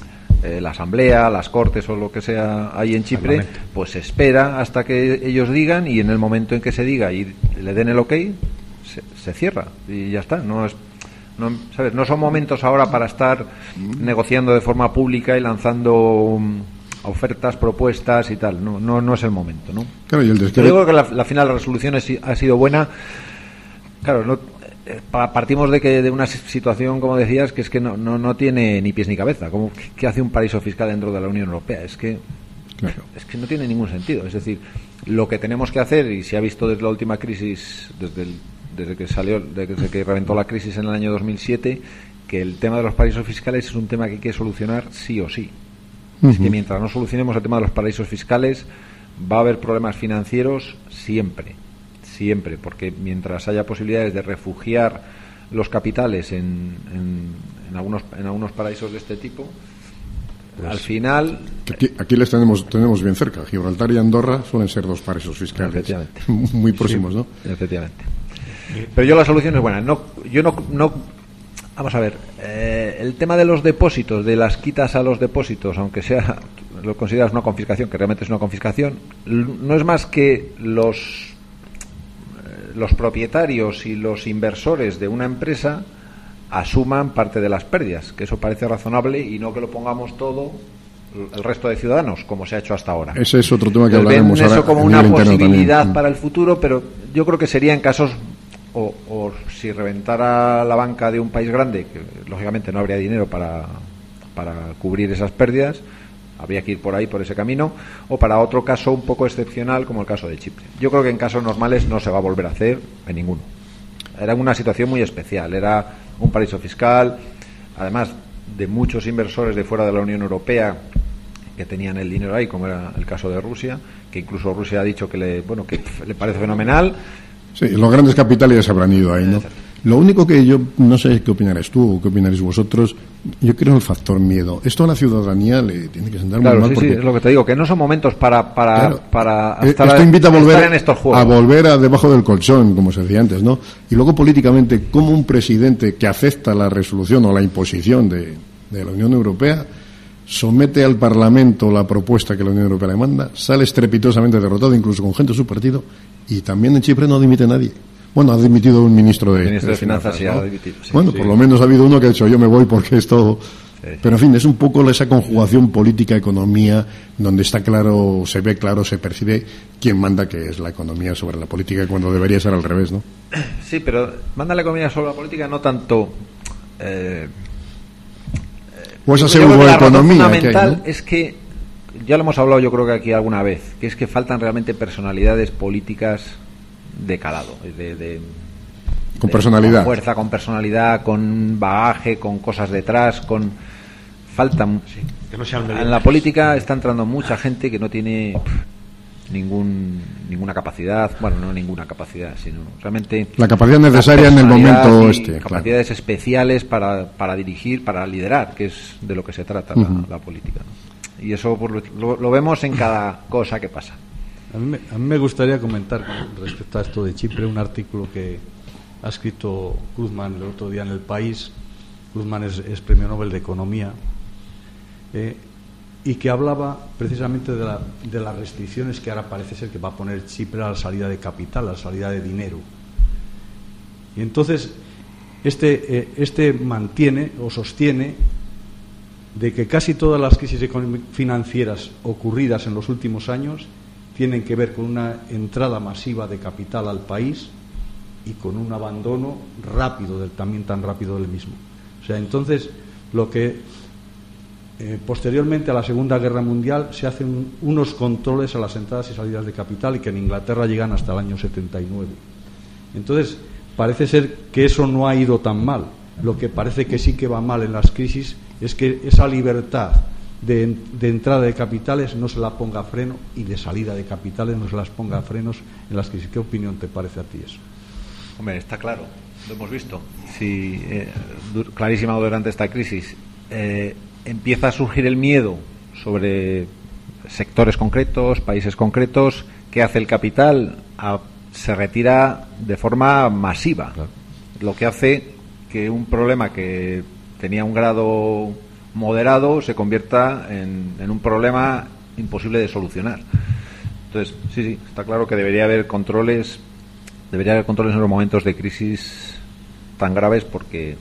eh, la asamblea, las cortes o lo que sea ahí en Chipre, pues se espera hasta que ellos digan y en el momento en que se diga y le den el ok, se, se cierra y ya está. No es, no, ¿sabes? No son momentos ahora para estar negociando de forma pública y lanzando um, ofertas, propuestas y tal. No, no, no es el momento, ¿no? Claro, y el descre... Yo creo que la, la final de la resolución es, ha sido buena. Claro, no, eh, partimos de que de una situación, como decías, que es que no, no, no tiene ni pies ni cabeza. Como ¿qué hace un paraíso fiscal dentro de la Unión Europea? Es que claro. es que no tiene ningún sentido. Es decir, lo que tenemos que hacer, y se ha visto desde la última crisis, desde, el, desde que salió, desde que reventó la crisis en el año dos mil siete, que el tema de los paraísos fiscales es un tema que hay que solucionar sí o sí. Uh-huh. Es que mientras no solucionemos el tema de los paraísos fiscales, va a haber problemas financieros siempre. Siempre, porque mientras haya posibilidades de refugiar los capitales en, en, en algunos en algunos paraísos de este tipo, pues, al final... Aquí, aquí les tenemos tenemos bien cerca. Gibraltar y Andorra suelen ser dos paraísos fiscales. Efectivamente. Muy próximos, sí, ¿no? Efectivamente. Pero yo la solución es buena. No, yo no... no vamos a ver, eh, el tema de los depósitos, de las quitas a los depósitos, aunque sea, lo consideras una confiscación, que realmente es una confiscación, no es más que los... los propietarios y los inversores de una empresa asuman parte de las pérdidas, que eso parece razonable y no que lo pongamos todo el resto de ciudadanos, como se ha hecho hasta ahora. Ese es otro tema que hablaremos ahora. Ven eso como una posibilidad también. Para el futuro, pero yo creo que sería en casos, o, o si reventara la banca de un país grande, que lógicamente no habría dinero para, para cubrir esas pérdidas, habría que ir por ahí, por ese camino, o para otro caso un poco excepcional como el caso de Chipre. Yo creo que en casos normales no se va a volver a hacer en ninguno. Era una situación muy especial, era un paraíso fiscal, además de muchos inversores de fuera de la Unión Europea que tenían el dinero ahí, como era el caso de Rusia, que incluso Rusia ha dicho que le, bueno, que le parece fenomenal. Sí, los grandes capitales se habrán ido ahí, ¿no? Exacto. Lo único que yo, no sé qué opinaréis tú o qué opinaréis vosotros, yo creo en el factor miedo. Esto a la ciudadanía le tiene que sentar claro, muy mal. Sí, porque, sí, es lo que te digo, que no son momentos para para, claro, para estar, esto invita a volver, en estos juegos. A volver a debajo del colchón, como se decía antes, ¿no? Y luego políticamente, ¿cómo un presidente que acepta la resolución o la imposición de, de la Unión Europea somete al Parlamento la propuesta que la Unión Europea le manda, sale estrepitosamente derrotado, incluso con gente de su partido, y también en Chipre no dimite nadie? Bueno, ha dimitido un ministro de, ministro de, de Finanzas, finanzas, ¿no? ha dimitido, sí, bueno, sí. por lo menos ha habido uno que ha dicho yo me voy porque esto... Sí. Pero en fin, es un poco esa conjugación política-economía donde está claro, se ve claro, se percibe quién manda, que es la economía sobre la política, cuando debería ser al revés, ¿no? Sí, pero manda la economía sobre la política no tanto... Eh, o esa pseudoeconomía fundamental que hay, ¿no? Es que ya lo hemos hablado yo creo que aquí alguna vez, que es que faltan realmente personalidades políticas de calado, de, de con personalidad, con fuerza, con personalidad, con bagaje, con cosas detrás, con faltan. Sí, que no sean en la política está entrando mucha gente que no tiene pff, ningún ninguna capacidad, bueno, no ninguna capacidad, sino realmente la capacidad necesaria en el momento este, capacidades claro. especiales para, para dirigir, para liderar, que es de lo que se trata uh-huh. la, la política, ¿no? Y eso por lo, lo vemos en cada cosa que pasa. A mí, me, a mí me gustaría comentar con respecto a esto de Chipre un artículo que ha escrito Krugman el otro día en El País. Krugman es, es premio Nobel de Economía, eh, y que hablaba precisamente de, la, de las restricciones que ahora parece ser que va a poner Chipre a la salida de capital, a la salida de dinero. Y entonces este, eh, este mantiene o sostiene de que casi todas las crisis financieras ocurridas en los últimos años tienen que ver con una entrada masiva de capital al país y con un abandono rápido, del, también tan rápido del mismo. O sea, entonces, lo que eh, posteriormente a la Segunda Guerra Mundial se hacen unos controles a las entradas y salidas de capital y que en Inglaterra llegan hasta el año setenta y nueve. Entonces, parece ser que eso no ha ido tan mal. Lo que parece que sí que va mal en las crisis es que esa libertad De, de entrada de capitales no se la ponga a freno y de salida de capitales no se las ponga a frenos en las crisis. ¿Qué opinión te parece a ti eso? Hombre, está claro, lo hemos visto. Sí, eh, dur- clarísimo durante esta crisis. Eh, empieza a surgir el miedo sobre sectores concretos, países concretos. ¿Qué hace el capital? A, se retira de forma masiva, claro. Lo que hace que un problema que tenía un grado moderado se convierta en, en un problema imposible de solucionar. Entonces, sí, sí, está claro que debería haber controles, debería haber controles en los momentos de crisis tan graves, porque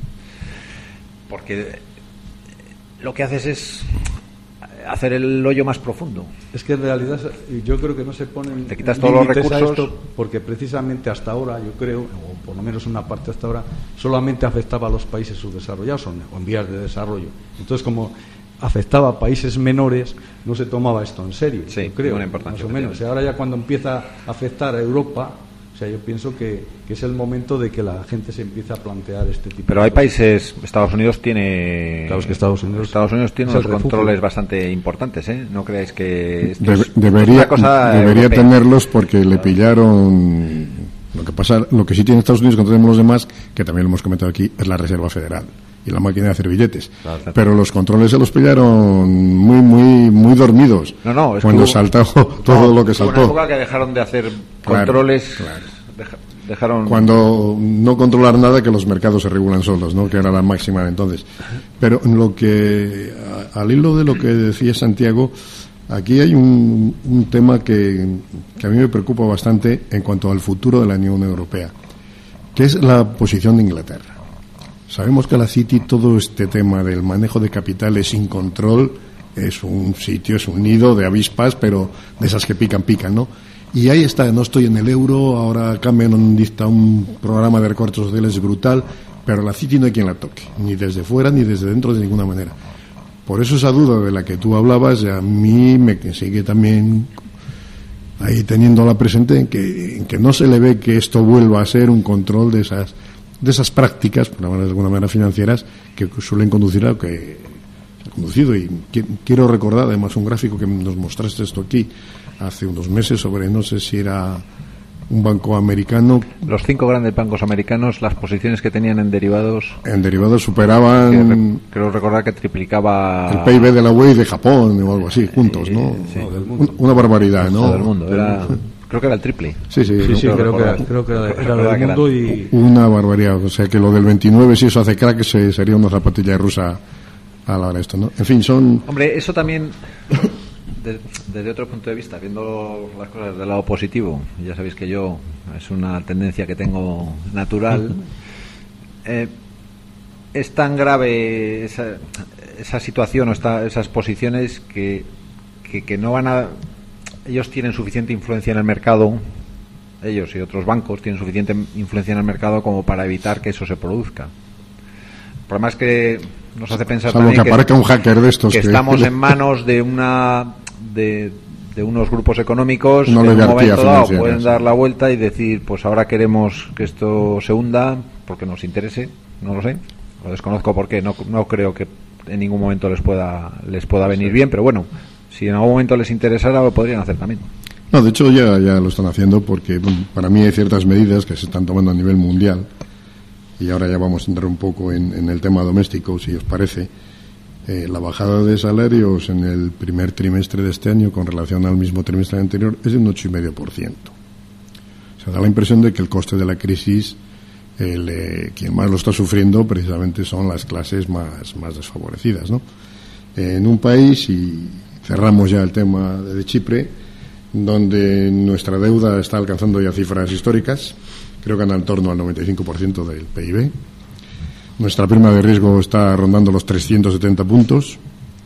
porque lo que haces es hacer el hoyo más profundo. Es que en realidad yo creo que no se ponen te quitas todos los recursos a esto, porque precisamente hasta ahora, yo creo, o por lo menos una parte hasta ahora, solamente afectaba a los países subdesarrollados o en vías de desarrollo. Entonces, como afectaba a países menores, no se tomaba esto en serio, sí, yo creo, una importancia más o menos. Y ahora ya cuando empieza a afectar a Europa, o sea, yo pienso que, que es el momento de que la gente se empiece a plantear este tipo Pero de hay cosas. países, Estados Unidos tiene... Claro, es que Estados Unidos, Estados Unidos tiene es unos el refugio. controles bastante importantes, ¿eh? No creáis que... Esto Debe- es debería una cosa debería europea. tenerlos porque le pillaron. Lo que pasa, lo que sí tiene Estados Unidos, que no tenemos los demás, que también lo hemos comentado aquí, es la Reserva Federal y la máquina de hacer billetes. Claro, claro. Pero los controles se los pillaron muy, muy, muy dormidos. No, no, es cuando que hubo- saltó todo No, lo que hubo una saltó. época que dejaron de hacer Claro, controles, claro. deja- dejaron... Cuando no controlar nada, que los mercados se regulan solos, ¿no? Que era la máxima de entonces. Pero en lo que, a- al hilo de lo que decía Santiago, aquí hay un, un tema que, que a mí me preocupa bastante en cuanto al futuro de la Unión Europea, que es la posición de Inglaterra. Sabemos que la City, todo este tema del manejo de capitales sin control, es un sitio, es un nido de avispas, pero de esas que pican, pican, ¿no? Y ahí está, no estoy en el euro, ahora Cameron dicta un programa de recortes sociales brutal, pero la City no hay quien la toque, ni desde fuera ni desde dentro de ninguna manera. Por eso esa duda de la que tú hablabas, a mí me sigue también ahí teniéndola presente, en que, en que no se le ve que esto vuelva a ser un control de esas de esas prácticas, por hablar de alguna manera financieras, que suelen conducir a lo que ha conducido. Y qui- quiero recordar además un gráfico que nos mostraste esto aquí hace unos meses sobre, no sé si era un banco americano, Los cinco grandes bancos americanos, las posiciones que tenían en derivados, en derivados que superaban re- creo recordar que triplicaba el P I B de la U E y de Japón o algo así, juntos, ¿no? sí. Un- Una barbaridad, ¿no? todo el mundo. Era, creo que era el triple. Sí, sí, Sí, sí, no, creo que, recordar. creo que era, era Recordar del que era- mundo y... una barbaridad. O sea, que lo del veintinueve, si eso hace crack, se, sería una zapatilla rusa a la hora de esto, ¿no? En fin, son... Hombre, eso también, de- desde otro punto de vista, viendo las cosas del lado positivo, ya sabéis que yo, es una tendencia que tengo natural, eh, es tan grave esa, esa situación o esta, esas posiciones que, que, que no van a... Ellos tienen suficiente influencia en el mercado, ellos y otros bancos tienen suficiente influencia en el mercado como para evitar que eso se produzca. El problema es que nos hace pensar Salvo también que aparezca un hacker de estos que, que- estamos en manos de una de, de unos grupos económicos Una que en un oligarquía momento dado financiera, pueden sí. dar la vuelta y decir, pues ahora queremos que esto se hunda porque nos interese, no lo sé, lo desconozco porque no, no creo que en ningún momento les pueda les pueda venir bien, pero bueno, si en algún momento les interesara lo podrían hacer también. No, de hecho ya, ya lo están haciendo porque bueno, para mí hay ciertas medidas que se están tomando a nivel mundial y ahora ya vamos a entrar un poco en, en el tema doméstico, si os parece. Eh, la bajada de salarios en el primer trimestre de este año con relación al mismo trimestre anterior es de un ocho coma cinco por ciento. O sea, da la impresión de que el coste de la crisis, el, eh, quien más lo está sufriendo precisamente son las clases más, más desfavorecidas, ¿no? Eh, en un país, y cerramos ya el tema de, de Chipre, donde nuestra deuda está alcanzando ya cifras históricas, creo que en torno al noventa y cinco por ciento del P I B. Nuestra prima de riesgo está rondando los trescientos setenta puntos.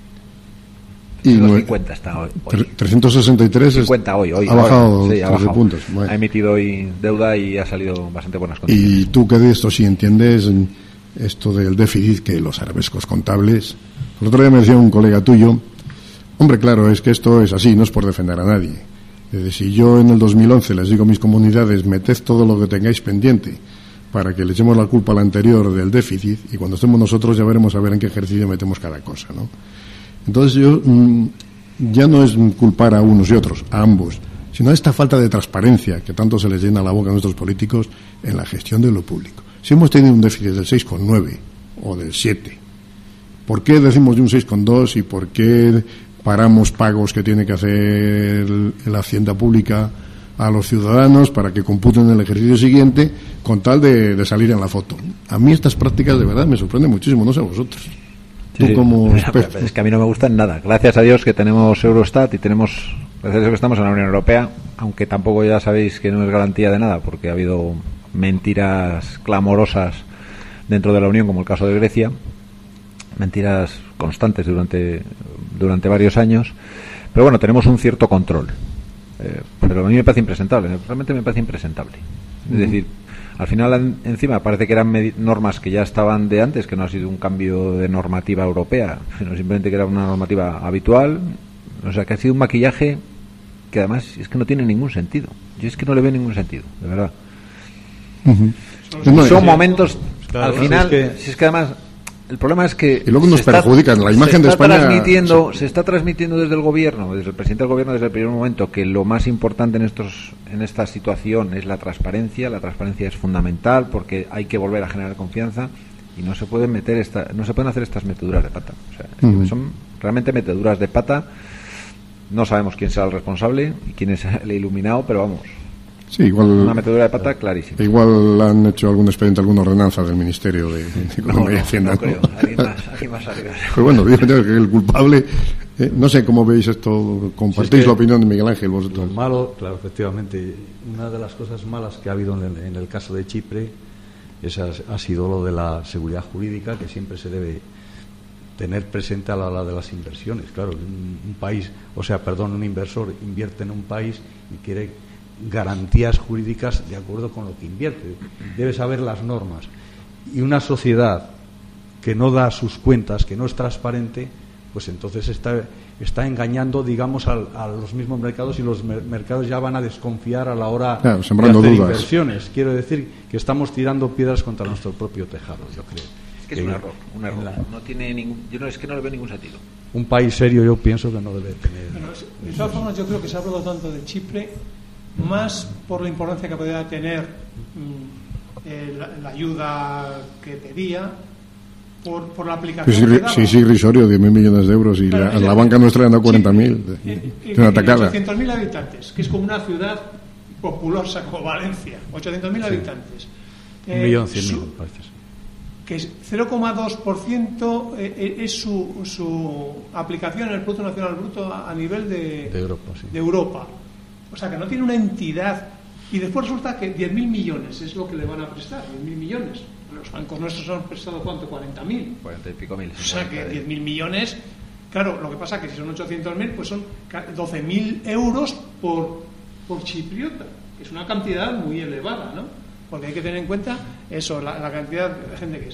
Y Los nue- cincuenta está hoy. hoy. tre- trescientos sesenta y tres es- cincuenta hoy, hoy. ha bajado hoy. Sí, ha trece bajado. puntos. Bueno. Ha emitido hoy deuda y ha salido bastante buenas condiciones. Y tú que de esto sí entiendes, esto del déficit, que los arabescos contables. El otro día me decía un colega tuyo, hombre, claro, es que esto es así, no es por defender a nadie. Es decir, si yo en el dos mil once les digo a mis comunidades, meted todo lo que tengáis pendiente para que le echemos la culpa al anterior del déficit, y cuando estemos nosotros ya veremos a ver en qué ejercicio metemos cada cosa, ¿no? Entonces yo mm, ya no es culpar a unos y otros, a ambos, sino a esta falta de transparencia que tanto se les llena la boca a nuestros políticos en la gestión de lo público. Si hemos tenido un déficit del seis coma nueve o del siete, ¿por qué decimos de un seis coma dos y por qué paramos pagos que tiene que hacer la Hacienda Pública a los ciudadanos para que computen el ejercicio siguiente con tal de, de salir en la foto? A mí estas prácticas de verdad me sorprenden muchísimo, no sé a vosotros. Tú Sí, como pero experto. es que a mí no me gustan nada. Gracias a Dios que tenemos Eurostat y tenemos, gracias a Dios que estamos en la Unión Europea, aunque tampoco ya sabéis que no es garantía de nada, porque ha habido mentiras clamorosas dentro de la Unión, como el caso de Grecia, mentiras constantes durante durante varios años, pero bueno, tenemos un cierto control. Eh, pero a mí me parece impresentable, realmente me parece impresentable. Es Mm. decir, al final en- encima parece que eran medi- normas que ya estaban de antes, que no ha sido un cambio de normativa europea, sino simplemente que era una normativa habitual, o sea que ha sido un maquillaje que además es que no tiene ningún sentido. Yo es que no le veo ningún sentido, de verdad. Ujú. Son- No, Son y- momentos, Claro, al final, si es que- si es que además el problema es que Y luego nos se está- perjudican. La imagen se de está España- transmitiendo, se está transmitiendo desde el gobierno, desde el presidente del gobierno, desde el primer momento, que lo más importante en estos en esta situación es la transparencia. La transparencia es fundamental porque hay que volver a generar confianza y no se pueden meter esta, no se pueden hacer estas meteduras de pata. O sea, es que Ujú. son realmente meteduras de pata. No sabemos quién será el responsable y quién es el iluminado, pero vamos, Sí, igual. una metedura de pata clarísima. Igual han hecho algún expediente, alguna ordenanza del Ministerio de, de No, Economía y no, Hacienda. no creo. ¿no? Alguien más, alguien más arriba. Pero bueno, digo yo que el culpable, eh, no sé cómo veis esto, compartís Si es que la opinión de Miguel Ángel vosotros. Lo malo, claro, efectivamente, una de las cosas malas que ha habido en el, en el caso de Chipre esa ha sido lo de la seguridad jurídica, que siempre se debe tener presente a la hora de las inversiones. Claro, un, un país, o sea, perdón, un inversor invierte en un país y quiere garantías jurídicas de acuerdo con lo que invierte. Debe saber las normas. Y una sociedad que no da sus cuentas, que no es transparente, pues entonces está, está engañando, digamos, al, a los mismos mercados, y los mer- mercados ya van a desconfiar a la hora Claro, de sembrando hacer dudas. inversiones. Quiero decir que estamos tirando piedras contra nuestro propio tejado, yo creo. Es que es un error, un error. No tiene ningún, yo no es que no le veo ningún sentido. Un país serio yo pienso que no debe tener... Bueno, de todas formas, yo creo que se ha hablado tanto de Chipre más por la importancia que podía tener mm, eh, la, la ayuda que pedía, por, por la aplicación Sí, sí, que daba. sí, sí, irrisorio, diez mil millones de euros, y Claro, la, es la decir, banca nuestra le han dado cuarenta mil. Chipre, eh, eh, Es una atacada. ochocientos mil habitantes, que es como una ciudad populosa como Valencia, ochocientos mil habitantes. Un Eh, millón cien mil, su- parece. que es cero coma dos por ciento eh, es su, su aplicación en el Producto Nacional Bruto a, a nivel de, De Europa, sí. de Europa. O sea, que no tiene una entidad. Y después resulta que diez mil millones es lo que le van a prestar, diez mil millones. Los bancos nuestros han prestado, ¿cuánto? cuarenta mil. cuarenta y pico mil. O sea, que diez mil millones, claro, lo que pasa es que si son ochocientos mil, pues son doce mil euros por, por chipriota, que es una cantidad muy elevada, ¿no? Porque hay que tener en cuenta eso, la, la cantidad de gente que es.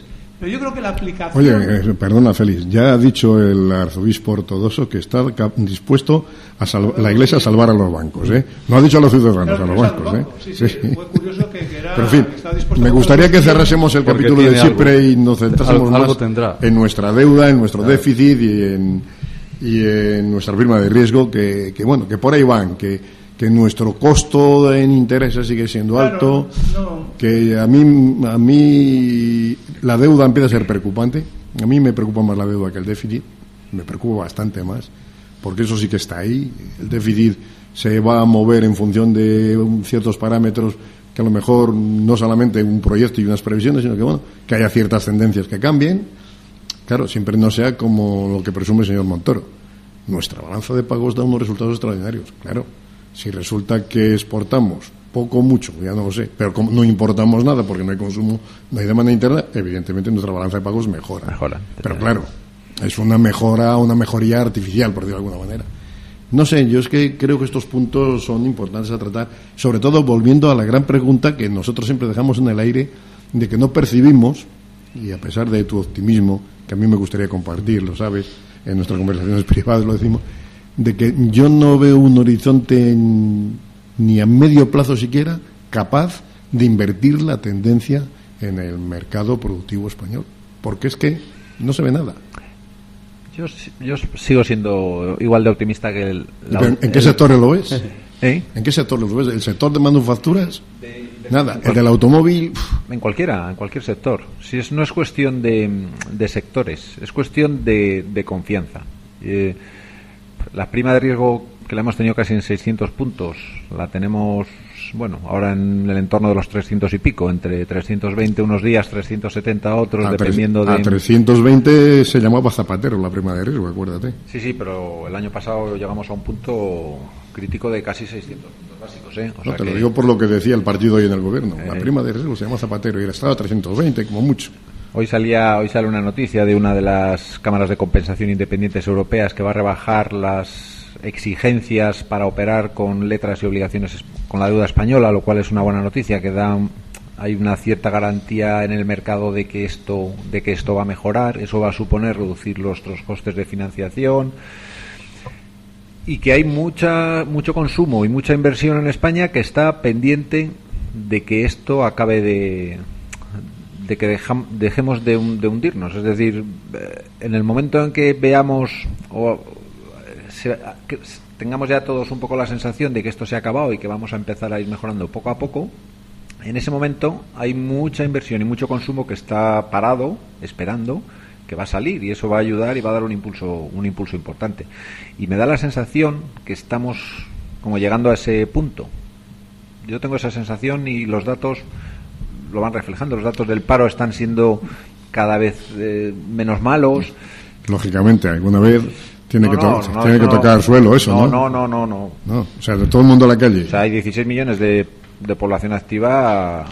Pero yo creo que la aplicación... Oye, eh, perdona, Félix, ya ha dicho el arzobispo ortodoxo que está dispuesto a salv- la Iglesia a salvar a los bancos, ¿eh? No ha dicho a los ciudadanos, Claro, a los bancos, banco. ¿eh? Sí, sí, fue curioso que, que era... Pero en fin, que estaba dispuesto me a gustaría que coger- cerrásemos el Porque capítulo de tiene Chipre algo. y nos centrásemos Algo- algo más tendrá. en nuestra deuda, en nuestro Claro. déficit y en, y en nuestra prima de riesgo, que, que bueno, que por ahí van, que que nuestro costo en intereses sigue siendo Claro, alto, no. que a mí a mí la deuda empieza a ser preocupante. A mí me preocupa más la deuda que el déficit, me preocupa bastante más, porque eso sí que está ahí. El déficit se va a mover en función de un- ciertos parámetros que a lo mejor no solamente un proyecto y unas previsiones, sino que bueno, que haya ciertas tendencias que cambien. Claro, siempre no sea como lo que presume el señor Montoro. Nuestra balanza de pagos da unos resultados extraordinarios, claro. Si resulta que exportamos poco o mucho, ya no lo sé, pero como no importamos nada porque no hay consumo, no hay demanda interna, evidentemente nuestra balanza de pagos mejora. Mejora. Pero claro, es una mejora, una mejoría artificial, por decirlo de alguna manera. No sé, yo es que creo que estos puntos son importantes a tratar, sobre todo volviendo a la gran pregunta que nosotros siempre dejamos en el aire, de que no percibimos, y a pesar de tu optimismo, que a mí me gustaría compartir, lo sabes, en nuestras conversaciones privadas lo decimos, de que yo no veo un horizonte en- ni a medio plazo siquiera capaz de invertir la tendencia en el mercado productivo español, porque es que no se ve nada. Yo, yo sigo siendo igual de optimista que el... la- Pero, ¿en qué el- sectores lo ves? ¿Eh? ¿En qué sector lo ves? ¿El sector de manufacturas? Nada. ¿El del automóvil? Uf, En cualquiera, en cualquier sector. Si es, no es cuestión de, de sectores, es cuestión de, de confianza. Eh, la prima de riesgo que la hemos tenido casi en seiscientos puntos, la tenemos, bueno, ahora en el entorno de los trescientos y pico, entre trescientos veinte unos días, trescientos setenta otros, a, tres- dependiendo a de... trescientos veinte se llamaba Zapatero la prima de riesgo, acuérdate. Sí, sí, pero el año pasado llegamos a un punto crítico de casi seiscientos puntos básicos, ¿eh? O No, sea te lo que- digo por lo que decía el partido hoy en el gobierno. La Eh. prima de riesgo se llama Zapatero y el Estado a trescientos veinte, como mucho. Hoy salía, hoy sale una noticia de una de las cámaras de compensación independientes europeas que va a rebajar las exigencias para operar con letras y obligaciones es- con la deuda española, lo cual es una buena noticia, que da hay una cierta garantía en el mercado de que esto de que esto va a mejorar. Eso va a suponer reducir los otros costes de financiación y que hay mucha mucho consumo y mucha inversión en España que está pendiente de que esto acabe de de que dejam- dejemos de, hun- de hundirnos. Es decir, eh, en el momento en que veamos o eh, se- que s- tengamos ya todos un poco la sensación de que esto se ha acabado y que vamos a empezar a ir mejorando poco a poco, en ese momento hay mucha inversión y mucho consumo que está parado, esperando que va a salir, y eso va a ayudar y va a dar un impulso un impulso importante. Y me da la sensación que estamos como llegando a ese punto. Yo tengo esa sensación y los datos lo van reflejando. Los datos del paro están siendo cada vez eh, menos malos. Lógicamente, alguna vez tiene, No, que, to- no, no, tiene que no. tocar suelo eso, ¿no? No, no, no, no. No, o sea, de todo el mundo a la calle. O sea, hay dieciséis millones de, de población activa.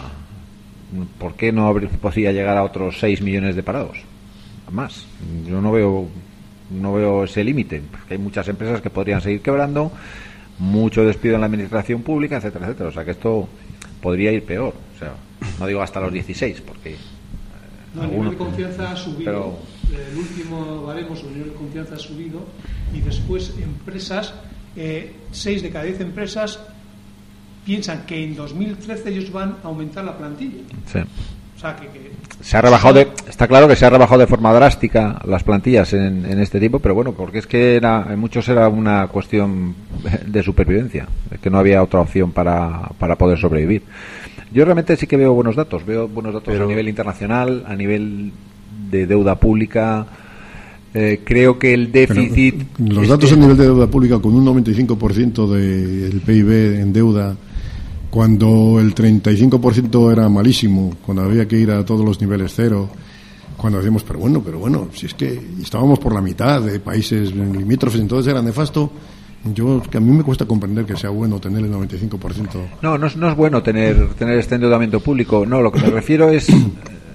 ¿Por qué no habría- podría llegar a otros seis millones de parados? Más. Yo no veo no veo ese límite. Porque hay muchas empresas que podrían seguir quebrando, mucho despido en la administración pública, etcétera, etcétera. O sea, que esto podría ir peor. O sea, no digo hasta los dieciséis, porque... eh, No, el nivel de confianza ha subido. pero- El último baremo sobre el nivel de confianza ha subido y después empresas, eh, seis de cada diez empresas piensan que en dos mil trece ellos van a aumentar la plantilla. Sí. O sea, que, que Se ha rebajado de, está claro que se ha rebajado de forma drástica las plantillas en, en este tipo, pero bueno, porque es que era, en muchos era una cuestión de supervivencia, es que no había otra opción para, para poder sobrevivir. Yo realmente sí que veo buenos datos, veo buenos datos Pero- a nivel internacional, a nivel de deuda pública. Eh, creo que el Pero, déficit... los este- datos a nivel de deuda pública con un noventa y cinco por ciento del P I B en deuda, cuando el treinta y cinco por ciento era malísimo, cuando había que ir a todos los niveles cero, cuando decíamos, pero bueno, pero bueno, si es que estábamos por la mitad de países limítrofes, entonces era nefasto. Yo, que a mí me cuesta comprender que sea bueno tener el noventa y cinco por ciento. No, no es, no es bueno tener tener este endeudamiento público. No, lo que me refiero es eh,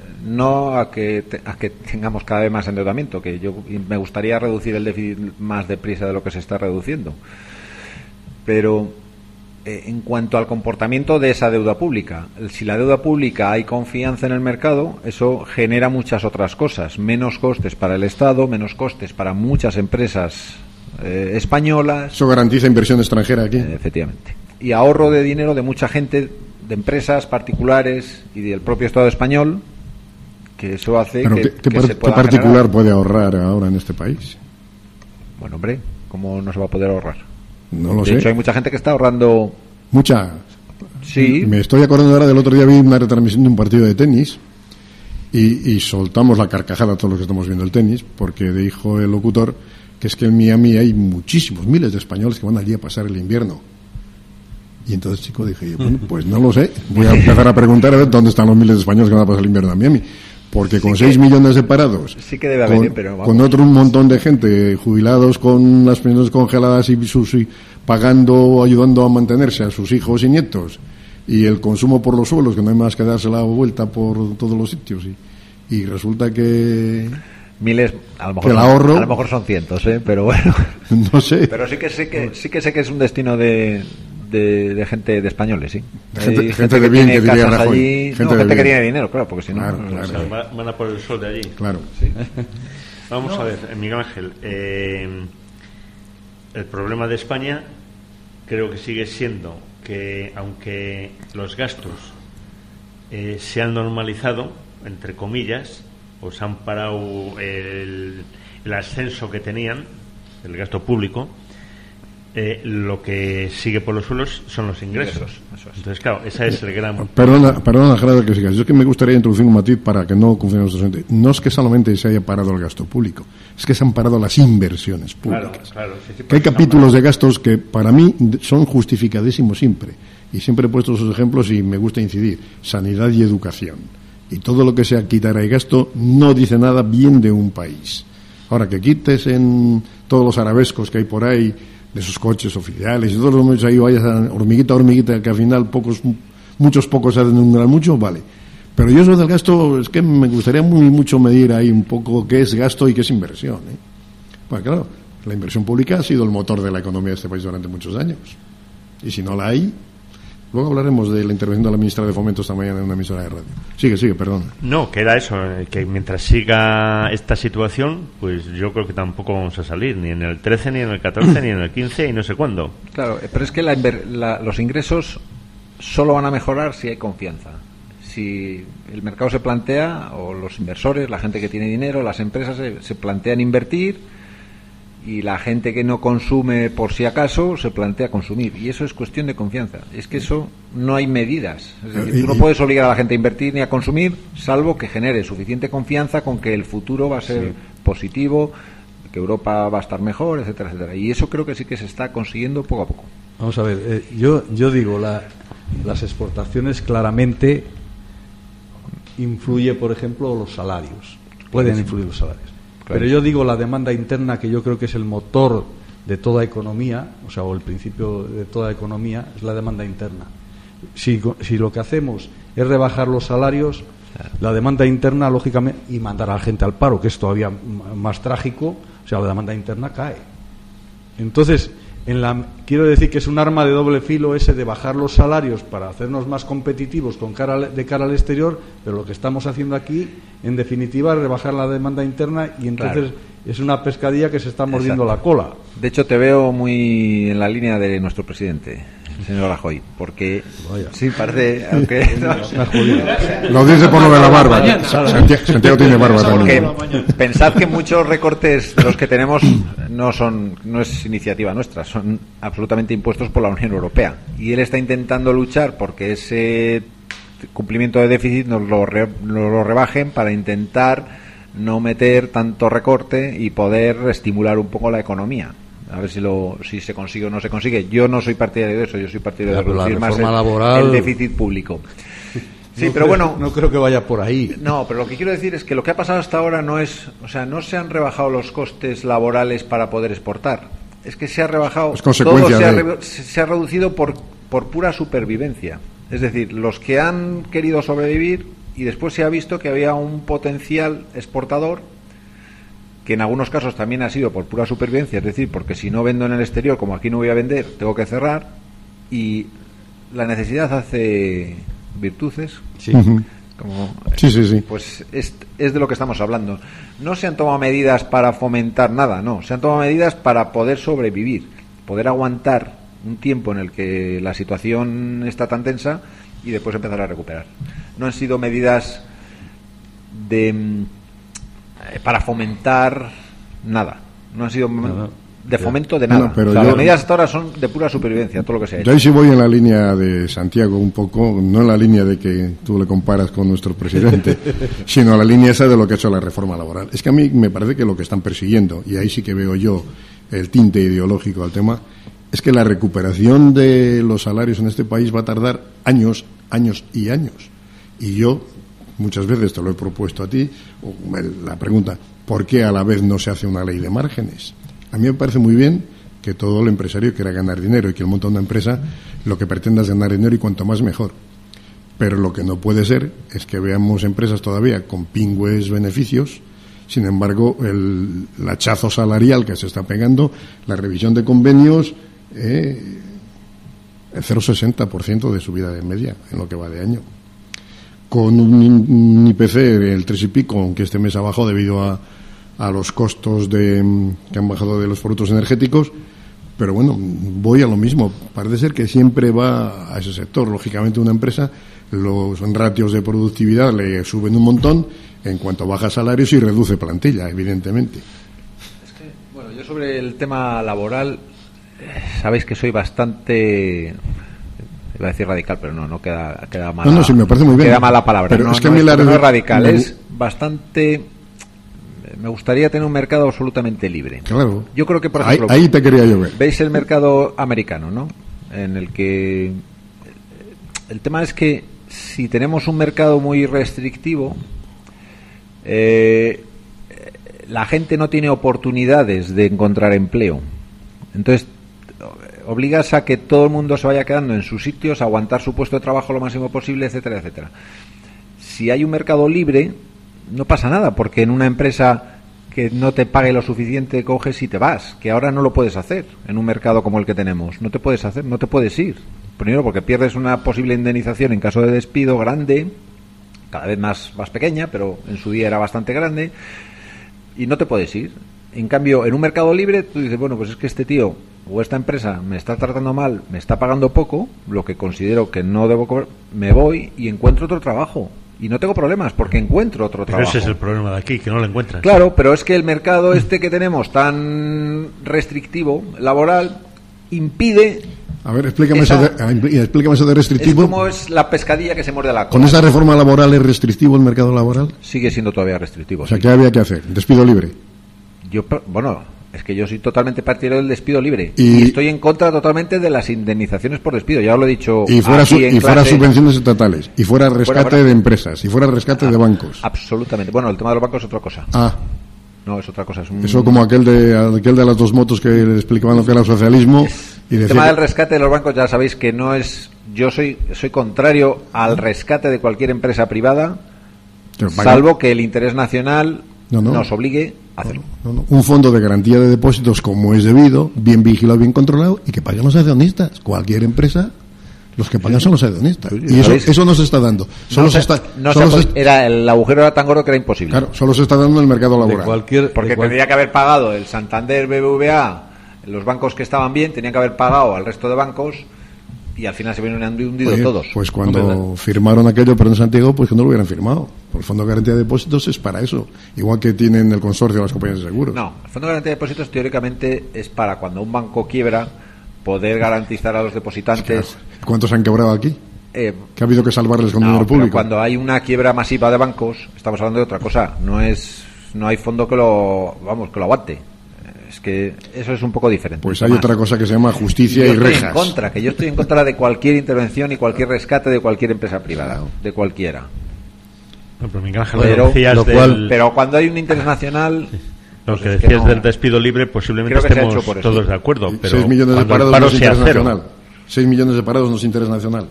no a que te- a que tengamos cada vez más endeudamiento, que yo y me gustaría reducir el déficit más deprisa de lo que se está reduciendo. Pero eh, en cuanto al comportamiento de esa deuda pública. Si la deuda pública hay confianza en el mercado, eso genera muchas otras cosas. Menos costes para el Estado, menos costes para muchas empresas eh, españolas. Eso garantiza inversión extranjera aquí. Eh, efectivamente. Y ahorro de dinero de mucha gente, de empresas particulares y del propio Estado español, que eso hace Pero que, ¿qué, qué, que par- se pueda ¿qué particular generar? puede ahorrar ahora en este país? Bueno, hombre, ¿cómo no se va a poder ahorrar? No lo de sé. hecho, hay mucha gente que está ahorrando. Mucha. Sí. Me estoy acordando ahora del otro día, vi una retransmisión de un partido de tenis y, y soltamos la carcajada a todos los que estamos viendo el tenis, porque dijo el locutor que es que en Miami hay muchísimos, miles de españoles que van allí a pasar el invierno. Y entonces, chico, dije, bueno, pues no lo sé. Voy a empezar a preguntar a ver dónde están los miles de españoles que van a pasar el invierno en Miami. Porque con Sí que- seis millones de parados, sí que debe haber, con, pero vamos. con otro un montón de gente jubilados con las pensiones congeladas y sus, y pagando, ayudando a mantenerse a sus hijos y nietos, y el consumo por los suelos, que no hay más que darse la vuelta por todos los sitios, y, y resulta que, Miles, a lo mejor, Que el son, ahorro- a lo mejor son cientos, ¿eh? Pero bueno. no sé, Pero sí que sé que sí que sé que es un destino de, de, de gente de españoles, sí. Gente- Hay gente de bien, tiene que diría casas Rajoy. allí, Gente no, de gente que bien. tiene dinero, claro, porque si no, Claro, no- claro. O sea, va- van a por el sol de allí. claro. Vamos a ver, eh, Miguel Ángel. eh, el problema de España creo que sigue siendo que, aunque los gastos eh, se han normalizado, entre comillas, o se han parado el, el ascenso que tenían, el gasto público, eh, lo que sigue por los suelos son los ingresos. Ingresos, eso es. Entonces, claro, ese es el gran... Perdona, perdona, Gerardo, que sigas. Yo es que me gustaría introducir un matiz para que no confundamos nuestra gente. No es que solamente se haya parado el gasto público, es que se han parado las inversiones Claro, públicas. claro. Sí, sí, Que hay pues, capítulos de gastos que para mí son justificadísimos siempre. Y siempre he puesto esos ejemplos y me gusta incidir. Sanidad y educación. Y todo lo que sea quitar ahí gasto no dice nada bien de un país. Ahora, que quites en todos los arabescos que hay por ahí, de esos coches oficiales y todos los momentos ahí vayas a hormiguita a hormiguita, que al final pocos, muchos pocos hacen un gran mucho, vale. Pero yo eso del gasto, es que me gustaría muy mucho medir ahí un poco qué es gasto y qué es inversión, ¿eh? Pues claro, la inversión pública ha sido el motor de la economía de este país durante muchos años. Y si no la hay, luego hablaremos de la intervención de la ministra de Fomento esta mañana en una emisora de radio. Sigue, sigue, perdón. No, que era eso, eh, que mientras siga esta situación, pues yo creo que tampoco vamos a salir, ni en el trece, ni en el catorce, ni en el quince, y no sé cuándo. Claro, pero es que la inver- la- los ingresos solo van a mejorar si hay confianza. Si el mercado se plantea, o los inversores, la gente que tiene dinero, las empresas se, se plantean invertir, y la gente que no consume por si acaso se plantea consumir. Y eso es cuestión de confianza. Es que eso no hay medidas. Es decir, tú no puedes obligar a la gente a invertir ni a consumir, salvo que genere suficiente confianza con que el futuro va a ser positivo, que Europa va a estar mejor, etcétera, etcétera. Y eso creo que sí que se está consiguiendo poco a poco. Vamos a ver, eh, yo, yo digo, la, las exportaciones claramente influye, por ejemplo, los salarios. Pueden influir los salarios. Pero yo digo la demanda interna, que yo creo que es el motor de toda economía, o sea, o el principio de toda economía, es la demanda interna. Si, si lo que hacemos es rebajar los salarios, la demanda interna, lógicamente, y mandar a la gente al paro, que es todavía m- más trágico, o sea, la demanda interna cae. Entonces, en la, quiero decir que es un arma de doble filo ese de bajar los salarios para hacernos más competitivos con cara al- de cara al exterior, pero lo que estamos haciendo aquí, en definitiva, es rebajar la demanda interna, y entonces Claro. es una pescadilla que se está mordiendo Exacto. la cola. De hecho, te veo muy en la línea de nuestro presidente, el señor Rajoy, porque Vaya. sí parece, aunque no, Me ha jodido. Lo dice por lo de la barba. Mañana. Santiago, Santiago tiene barba porque también. pensad que muchos recortes de los que tenemos no son, no es iniciativa nuestra, son absolutamente impuestos por la Unión Europea, y él está intentando luchar porque ese cumplimiento de déficit nos lo, re- nos lo rebajen para intentar no meter tanto recorte y poder estimular un poco la economía. A ver si lo si se consigue o no se consigue. Yo no soy partidario de eso, yo soy partidario Ya, de pero la reducir más el, reforma laboral- el déficit público. Sí, No pero creo- bueno, no creo que vaya por ahí. no, pero lo que quiero decir es que lo que ha pasado hasta ahora no es, o sea, no se han rebajado los costes laborales para poder exportar. Es que se ha rebajado, Es consecuencia todo se ha, de- re- se se ha reducido por, por pura supervivencia. Es decir, los que han querido sobrevivir, y después se ha visto que había un potencial exportador, que en algunos casos también ha sido por pura supervivencia, es decir, porque si no vendo en el exterior, como aquí no voy a vender, tengo que cerrar. y la necesidad hace virtudes. Sí. Ujú. Como, Sí, sí, sí. Pues es, es de lo que estamos hablando. No se han tomado medidas para fomentar nada, no. Se han tomado medidas para poder sobrevivir, poder aguantar un tiempo en el que la situación está tan tensa y después empezar a recuperar. No han sido medidas de eh, para fomentar nada. No han sido Nada. de fomento de nada. No, pero o sea, yo- las medidas hasta ahora son de pura supervivencia, todo lo que se ha Yo hecho. ahí sí voy en la línea de Santiago un poco, no en la línea de que tú le comparas con nuestro presidente, sino a la línea esa de lo que ha hecho la reforma laboral. Es que a mí me parece que lo que están persiguiendo, y ahí sí que veo yo el tinte ideológico al tema, es que la recuperación de los salarios en este país va a tardar años, años y años. Y yo, muchas veces te lo he propuesto a ti, o el- la pregunta, ¿por qué a la vez no se hace una ley de márgenes? A mí me parece muy bien que todo el empresario quiera ganar dinero y que el monta una empresa lo que pretenda es ganar dinero y cuanto más mejor. Pero lo que no puede ser es que veamos empresas todavía con pingües beneficios, sin embargo, el, el hachazo salarial que se está pegando, la revisión de convenios, eh, el cero coma sesenta por ciento de subida de media en lo que va de año. Con un, un I P C el tres y pico, aunque este mes ha bajado debido a, a los costos de, que han bajado de los productos energéticos, pero bueno, voy a lo mismo. Parece ser que siempre va a ese sector. Lógicamente, una empresa, los ratios de productividad le suben un montón en cuanto baja salarios y reduce plantilla, evidentemente. Bueno, yo sobre el tema laboral, eh, sabéis que soy bastante, iba a decir radical, pero no, no queda, queda mala. No, no, sí, me parece muy bien. Queda mala palabra. Pero no, es que no a mí la no redu- es radical, me- es bastante. Me gustaría tener un mercado absolutamente libre. Claro. Yo creo que, por Ahí, ejemplo, ahí te quería yo ver. veis el mercado americano, ¿no? En el que el tema es que si tenemos un mercado muy restrictivo, eh, la gente no tiene oportunidades de encontrar empleo. Entonces, obligas a que todo el mundo se vaya quedando en sus sitios, a aguantar su puesto de trabajo lo máximo posible, etcétera, etcétera. Si hay un mercado libre, no pasa nada, porque en una empresa que no te pague lo suficiente coges y te vas, que ahora no lo puedes hacer en un mercado como el que tenemos. No te puedes hacer, no te puedes ir. Primero porque pierdes una posible indemnización en caso de despido grande, cada vez más, más pequeña, pero en su día era bastante grande, y no te puedes ir. En cambio, en un mercado libre, tú dices, bueno, pues es que este tío o esta empresa me está tratando mal, me está pagando poco, lo que considero que no debo cobrar, me voy y encuentro otro trabajo. Y no tengo problemas porque encuentro otro Pero trabajo. ese es el problema de aquí, que no lo encuentras. Claro, pero es que el mercado este que tenemos tan restrictivo, laboral, impide. A ver, explícame, Esa- eso, de, ah, explícame eso de Es restrictivo. como es la pescadilla que se muerde la ¿Con cola. esa reforma laboral es restrictivo el mercado laboral? Sigue siendo todavía restrictivo. O sea, sí. ¿qué había que hacer? Despido libre. Yo, per- bueno, es que yo soy totalmente partidario del despido libre. Y- Y, estoy en contra totalmente de las indemnizaciones por despido. Ya os lo he dicho. Y fuera, aquí su- en y fuera clase. subvenciones estatales. Y fuera rescate fuera- de empresas. Y fuera rescate de bancos. Absolutamente. Bueno, el tema de los bancos es otra cosa. Ah, No, es otra cosa. Es un... eso como aquel de, aquel de las dos motos que le explicaban lo que era el socialismo. Y El decía tema que- del rescate de los bancos, ya sabéis que no es. Yo soy soy contrario al rescate de cualquier empresa privada, que pagan- salvo que el interés nacional No, no. nos obligue a hacerlo. No, no, un fondo de garantía de depósitos como es debido, bien vigilado, bien controlado, y que paguen los accionistas. Cualquier empresa, los que pagan son los accionistas. Sí, Y eso, ¿sabéis? eso no se está dando. Solo No se se- está, no solo se- se- era, el agujero era tan gordo que era imposible. claro, solo se está dando en el mercado De laboral. cualquier, Porque de cual- tendría que haber pagado el Santander, B B V A, los bancos que estaban bien, tenían que haber pagado al resto de bancos y al final se vieron hundidos Oye, todos. Pues ¿No, cuando verdad? firmaron aquello, pero en Santiago, pues que no lo hubieran firmado. Por el Fondo de Garantía de Depósitos es para eso. Igual que tienen el consorcio de las compañías de seguros. No, el Fondo de Garantía de Depósitos teóricamente es para cuando un banco quiebra poder garantizar a los depositantes. ¿Cuántos han quebrado aquí? eh, Que ha habido que salvarles con no, dinero pero público. cuando hay una quiebra masiva de bancos, estamos hablando de otra cosa. No es, no hay fondo que lo, vamos, que lo aguante. Es que eso es un poco diferente. Pues no hay más. otra cosa que se llama justicia Yo y estoy rejas. en contra, que yo estoy en contra de cualquier intervención y cualquier rescate de cualquier empresa privada, de cualquiera. No, pero Miguel Ángel, Pero- lo decías lo del- cual- Pero cuando hay un interés nacional, lo pues que es que decías no- del despido libre, posiblemente Creo que se ha estemos hecho por eso. todos de acuerdo. Pero seis millones de cuando el parados paro no es sea interés cero, nacional. seis millones de parados no es interés nacional.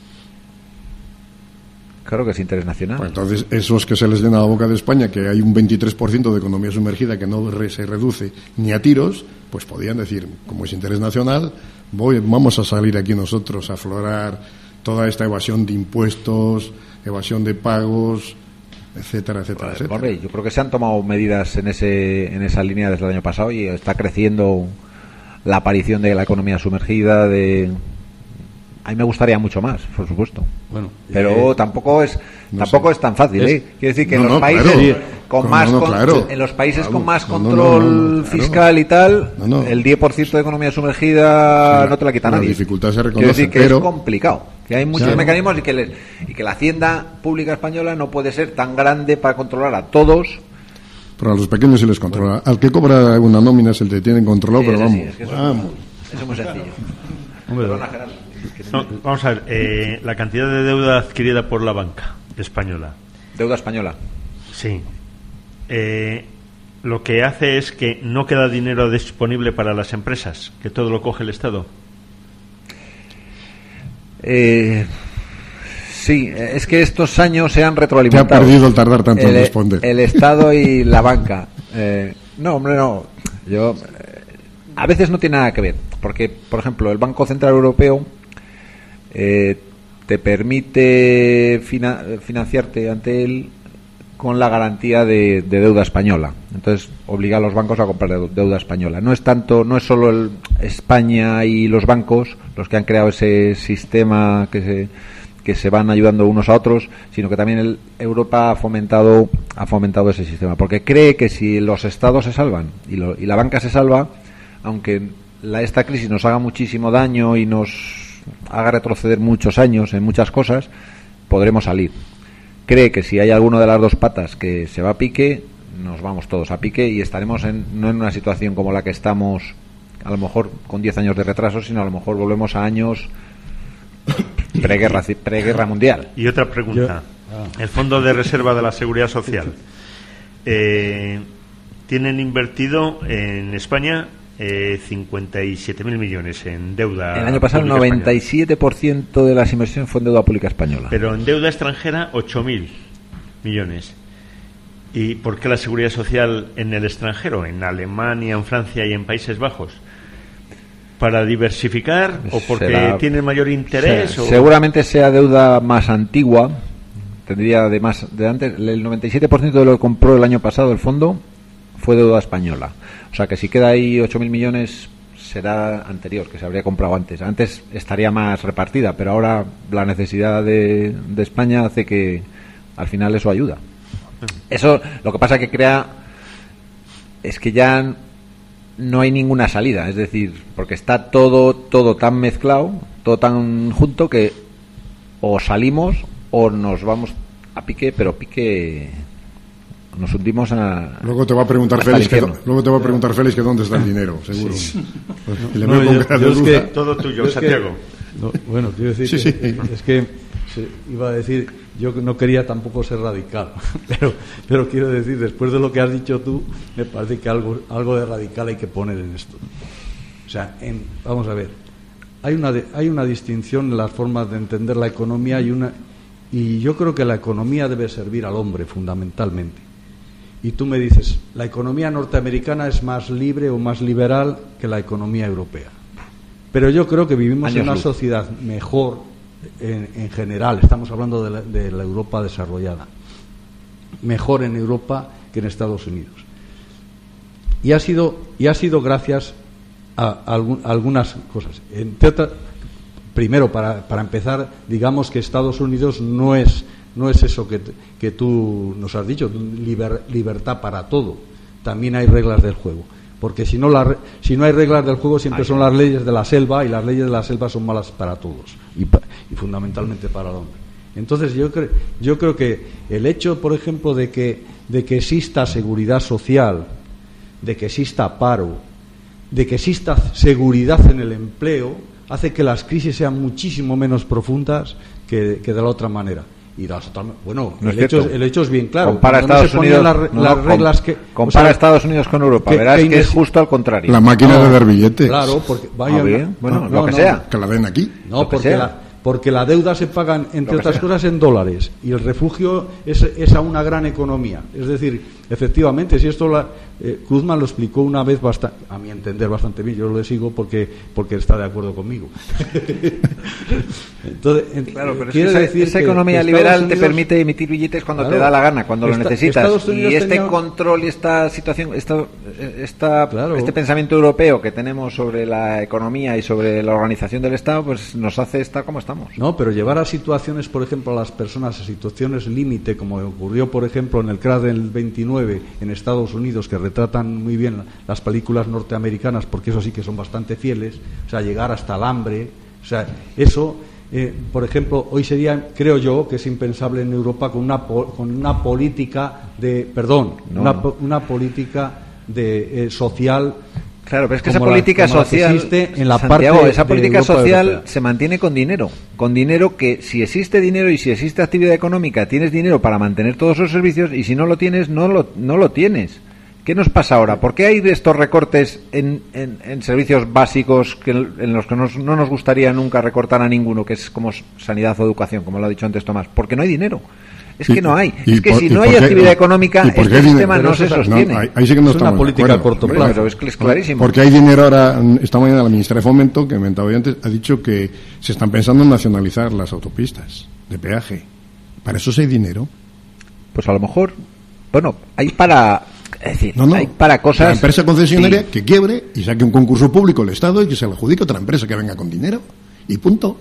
claro que es interés nacional. Bueno, entonces, esos que se les llena la boca de España, que hay un veintitrés por ciento de economía sumergida que no re- se reduce ni a tiros, pues podían decir, como es interés nacional, voy, vamos a salir aquí nosotros a aflorar toda esta evasión de impuestos, evasión de pagos, etcétera, etcétera, Pues, etcétera. hombre, yo creo que se han tomado medidas en ese en esa línea desde el año pasado y está creciendo la aparición de la economía sumergida. De a mí me gustaría mucho más, por supuesto. Bueno, Pero eh, tampoco es no tampoco sé. es tan fácil, Es- ¿eh? Quiero decir que No, en los no, países claro. con No, más no, no, con- claro. en los países Claro. con más No, no, control no, no, claro. fiscal y tal, No, no. el diez por ciento de economía sumergida Sí, no te la quita la nadie. dificultad se Quiero reconoce, decir que pero- es complicado, que hay muchos Claro. mecanismos y que les- y que la hacienda pública española no puede ser tan grande para controlar a todos. Pero a los pequeños se les controla. Al que cobra una nómina se le tienen controlado, pero Sí, sí, vamos. es que eso, vamos. eso es muy sencillo. hombre, Perdona, Gerardo. No, vamos a ver, eh, la cantidad de deuda adquirida por la banca española. Deuda española. Sí. Eh, lo que hace es que no queda dinero disponible para las empresas, que todo lo coge el Estado. Eh, sí, es que estos años se han Te ha retroalimentado. perdido el tardar tanto en el, responder. el Estado y la banca. Eh, no, hombre, no. Yo eh, a veces no tiene nada que ver, porque, por ejemplo, el Banco Central Europeo eh, te permite fina- financiarte ante él con la garantía de, de deuda española. Entonces obliga a los bancos a comprar deu- deuda española. No es tanto, no es solo el España y los bancos los que han creado ese sistema que se que se van ayudando unos a otros, sino que también el, Europa ha fomentado ha fomentado ese sistema, porque cree que si los estados se salvan y, lo, y la banca se salva, aunque la, esta crisis nos haga muchísimo daño y nos haga retroceder muchos años en muchas cosas, podremos salir. Cree que si hay alguno de las dos patas que se va a pique, nos vamos todos a pique y estaremos en, no en una situación como la que estamos, a lo mejor con diez años de retraso, sino a lo mejor volvemos a años preguerra, preguerra mundial. Y otra pregunta. Yo- El Fondo de Reserva de la Seguridad Social. Eh, tienen invertido en España eh, cincuenta y siete mil millones en deuda. El año pasado el pública noventa y española. siete por ciento de las inversiones fue en deuda pública española. Pero en deuda extranjera ocho mil millones. ¿Y por qué la seguridad social en el extranjero? En Alemania, en Francia y en Países Bajos. ¿Para diversificar o porque Será- tiene mayor interés? Se- o... Seguramente sea deuda más antigua, tendría de más de antes. El noventa y siete por ciento de lo que compró el año pasado el fondo fue deuda española. O sea que si queda ahí ocho mil millones será anterior, que se habría comprado antes. Antes estaría más repartida, pero ahora la necesidad de, de España hace que al final eso ayuda. Eso lo que pasa que crea es que ya no hay ninguna salida, es decir, porque está todo todo tan mezclado, todo tan junto que o salimos o nos vamos a pique, pero pique nos hundimos a Luego te va a preguntar hasta Félix el que, infierno. luego te va a preguntar Félix que dónde está el dinero, seguro. Y le No, veo con yo- cara de yo es duda. que- Todo tuyo, yo es que- Santiago. no, bueno, quiero decir Sí, que, sí. es que se- iba a decir, yo no quería tampoco ser radical, pero, pero quiero decir, después de lo que has dicho tú, me parece que algo, algo de radical hay que poner en esto. O sea, en- vamos a ver, hay una, de- hay una distinción en las formas de entender la economía y una y yo creo que la economía debe servir al hombre fundamentalmente. Y tú me dices, la economía norteamericana es más libre o más liberal que la economía europea. Pero yo creo que vivimos Años en una luz. sociedad mejor en, en general, estamos hablando de la, de la Europa desarrollada, mejor en Europa que en Estados Unidos. Y ha sido, y ha sido gracias a, algún- a algunas cosas. Entre otras, primero, para, para empezar, digamos que Estados Unidos no es, no es eso que, t- que tú nos has dicho, liber- libertad para todo. También hay reglas del juego. Porque si no, la, re- si no hay reglas del juego, siempre son las leyes de la selva, y las leyes de la selva son malas para todos, y, pa- y fundamentalmente para el hombre. Entonces yo, cre- yo creo que el hecho, por ejemplo, de que, de que exista seguridad social, de que exista paro, de que exista seguridad en el empleo, hace que las crisis sean muchísimo menos profundas que, que de la otra manera. Y las otras, bueno, No es el, hecho, cierto. el hecho es bien claro. Compara Cuando no Estados se ponían Unidos, las, no, las com- reglas que compara o sea, Estados Unidos con Europa, que- verás que que es Inés- justo al contrario. La máquina No, de dar billetes. Claro, porque Ah, vaya, bien, bueno, no, lo que no, sea. Que la den aquí. No, Lo que porque sea. la, porque la deuda se paga, entre otras sea. cosas, en dólares, y el refugio es, es a una gran economía. Es decir, efectivamente, si esto la, eh, Krugman lo explicó una vez, bastante, a mi entender, bastante bien. Yo lo sigo porque porque está de acuerdo conmigo. Entonces, claro, pero quiero es que esa, decir esa que economía liberal Unidos, te permite emitir billetes cuando claro, te da la gana, cuando está, lo necesitas. Y este tenía... control y esta situación, esta, esta, claro. este pensamiento europeo que tenemos sobre la economía y sobre la organización del Estado, pues nos hace estar como estamos. No, pero llevar a situaciones, por ejemplo, a las personas a situaciones límite, como ocurrió, por ejemplo, en el crash del veintinueve en Estados Unidos, que retratan muy bien las películas norteamericanas, porque eso sí que son bastante fieles, o sea, llegar hasta el hambre, o sea, eso, eh, por ejemplo, hoy sería, creo yo, que es impensable en Europa con una con una política de, perdón, no, una, no. una política de eh, social. Claro, pero es que esa política la, social, existe en la Santiago, parte esa política social europea. Se mantiene con dinero, con dinero que si existe dinero y si existe actividad económica, tienes dinero para mantener todos esos servicios, y si no lo tienes, no lo, no lo tienes. ¿Qué nos pasa ahora? ¿Por qué hay estos recortes en, en, en servicios básicos que, en los que nos, no nos gustaría nunca recortar a ninguno, que es como sanidad o educación, como lo ha dicho antes Tomás? Porque no hay dinero. Es que no hay. Es que si no hay actividad económica, este sistema no se sostiene. No, ahí, ahí sí que no es una política a corto plazo. Pero es que es clarísimo. Porque hay dinero ahora. Esta mañana la ministra de Fomento, que comentaba hoy antes, ha dicho que se están pensando en nacionalizar las autopistas de peaje. ¿Para eso sí hay dinero? Pues a lo mejor, bueno, hay para... Es decir, no, no. hay para cosas... La empresa concesionaria sí. que quiebre y saque un concurso público el Estado y que se lo adjudique a otra empresa que venga con dinero. Y punto.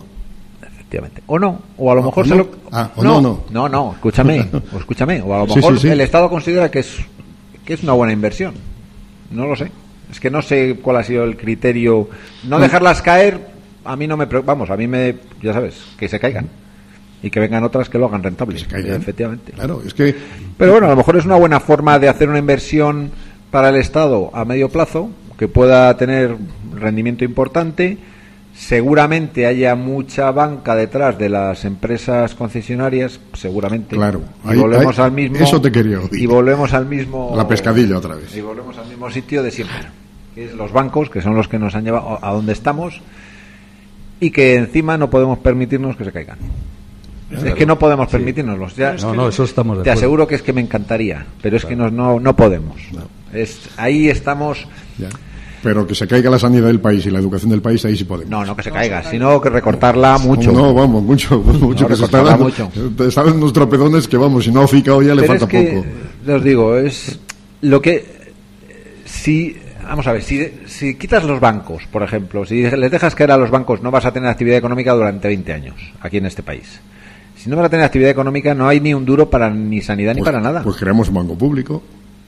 O no, o a lo ah, mejor o se no. lo... Ah, o no, no, no, no, escúchame, o escúchame, o a lo mejor sí, sí, sí. el Estado considera que es que es una buena inversión. No lo sé. Es que no sé cuál ha sido el criterio. No dejarlas caer, a mí no me... Vamos, a mí me... Ya sabes, que se caigan. Y que vengan otras que lo hagan rentable. Que se caigan. Efectivamente. Claro, es que... Pero bueno, a lo mejor es una buena forma de hacer una inversión para el Estado a medio plazo, que pueda tener rendimiento importante. Seguramente haya mucha banca detrás de las empresas concesionarias, seguramente. Claro. Y volvemos al mismo. Eso te quería decir. Y volvemos al mismo. La pescadilla otra vez. Y volvemos al mismo sitio de siempre, que es los bancos, que son los que nos han llevado a donde estamos, y que encima no podemos permitirnos que se caigan. Claro. Es que no podemos sí. permitirnoslos. Ya, no, no, eso estamos de Te acuerdo. aseguro que es que me encantaría, pero es claro. que no, no, no podemos. No. Es, ahí estamos. Ya. Pero que se caiga la sanidad del país y la educación del país, ahí sí podemos. No, no que se caiga, sino que recortarla mucho. No, vamos, mucho, mucho. No, que se está dando, mucho. Saben los tropezones que vamos, si no ha ficado ya le Pero falta es que, poco. Os digo, es lo que... Si, vamos a ver, si, si quitas los bancos, por ejemplo, si les dejas caer a los bancos, no vas a tener actividad económica durante veinte años, aquí en este país. Si no vas a tener actividad económica, no hay ni un duro para ni sanidad pues, ni para nada. Pues creamos un banco público.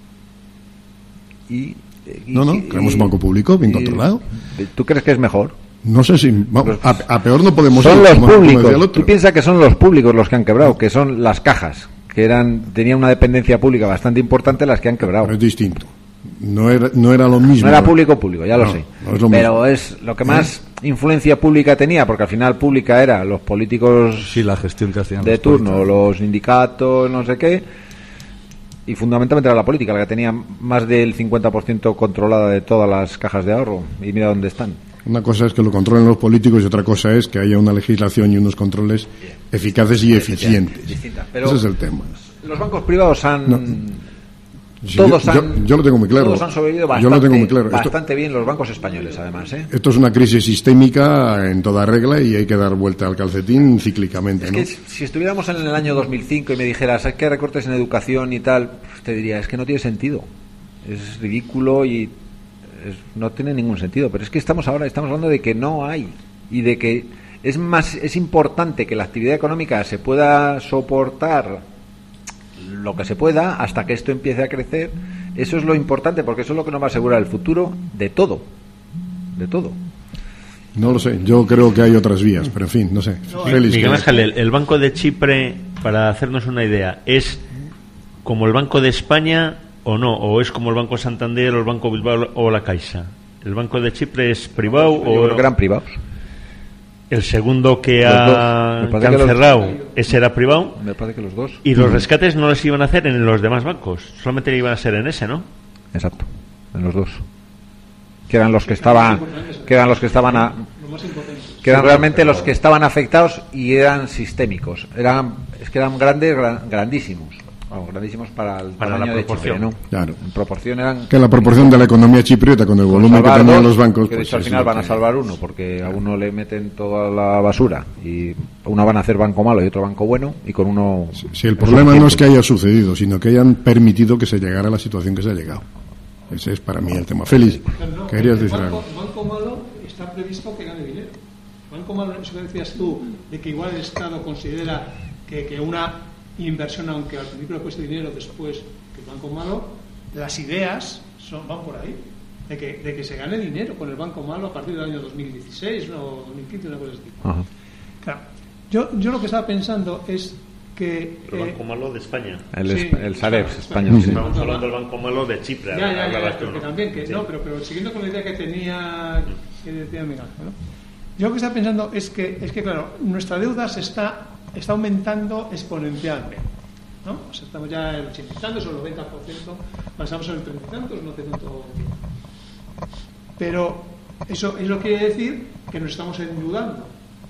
Y... Y, no, no, creamos un banco público bien y, controlado. ¿Tú crees que es mejor? No sé si... Vamos, a, a peor no podemos son ir. Son los como, públicos. Como Tú piensas que son los públicos los que han quebrado, que son las cajas, que eran tenían una dependencia pública bastante importante las que han quebrado. Pero es distinto. No era, no era lo mismo. No era público público, ya lo no, sé. No es lo Pero mismo. Es lo que más ¿Eh? influencia pública tenía, porque al final pública era los políticos sí, la gestión que hacían de los turno, políticos. Los sindicatos, no sé qué. Y fundamentalmente era la política la que tenía más del cincuenta por ciento controlada de todas las cajas de ahorro. Y mira dónde están. Una cosa es que lo controlen los políticos y otra cosa es que haya una legislación y unos controles eficaces y eficientes. Pero ese es el tema. Los bancos privados han... No. Sí, todos yo, han, yo, yo lo tengo muy claro. Todos han sobrevivido bastante, yo lo tengo muy claro. bastante esto, bien los bancos españoles, además. ¿eh? Esto es una crisis sistémica en toda regla y hay que dar vuelta al calcetín cíclicamente. Es ¿no? que si estuviéramos en el año dos mil cinco y me dijeras, hay que recortes en educación y tal, pues te diría, es que no tiene sentido. Es ridículo y es, no tiene ningún sentido. Pero es que estamos ahora, estamos hablando de que no hay y de que es más, es importante que la actividad económica se pueda soportar lo que se pueda hasta que esto empiece a crecer. Eso es lo importante, porque eso es lo que nos va a asegurar el futuro de todo, de todo. No lo sé, yo creo que hay otras vías, pero en fin, no sé. No, Miguel Ángel, el, el Banco de Chipre, para hacernos una idea, ¿es como el Banco de España o no? ¿O es como el Banco Santander o el Banco Bilbao o la Caixa? ¿El Banco de Chipre es privado o los gran privados? El segundo que, ha, que han cerrado, los... ¿ese era privado? Me parece que los dos. Y los rescates no los iban a hacer en los demás bancos, solamente iban a ser en ese, ¿no? Exacto, en los dos. Que eran los que estaban, que eran los que estaban a... Los más impotentes. que eran realmente los que estaban afectados y eran sistémicos. Eran, es que eran grandes, gran, grandísimos. Bueno, grandísimos para el para tamaño la de proporción. Chipre, ¿no? Claro. En proporción eran... Que la proporción de la economía chipriota con el volumen que tenían los bancos... Que de pues hecho al es final lo van a que- salvar uno, porque a uno le meten toda la basura y uno van a hacer banco malo y otro banco bueno, y con uno... Si el problema no es que haya sucedido, sino que hayan permitido que se llegara a la situación que se ha llegado. Ese es para mí el tema. Félix, No, querías el decir banco, algo. banco malo está previsto que gane dinero. Banco malo, eso que decías tú, de que igual el Estado considera que, que una inversión, aunque al principio le cueste dinero, después que el banco malo, las ideas son, van por ahí, de que, de que se gane dinero con el banco malo a partir del año dos mil dieciséis o dos mil quince, una cosa así. Ajá. Claro, yo, yo lo que estaba pensando es que... El eh, banco malo de España. El, Sí, el Sareb claro, español. sí. Sí. Estamos hablando del banco malo de Chipre. Ya, ya, ya, hablabas ya, tú, pero que ¿no? también, que Sí. no, pero, pero siguiendo con la idea que tenía, que decía Miguel Ángel, ¿no? Yo lo que estaba pensando es que, es que claro, nuestra deuda se está, está aumentando exponencialmente, ¿no? O sea, estamos ya en el ochenta y tantos o el noventa por ciento, pasamos en el treinta y tantos, no hace tanto tiempo. Pero eso, eso quiere decir que nos estamos endeudando.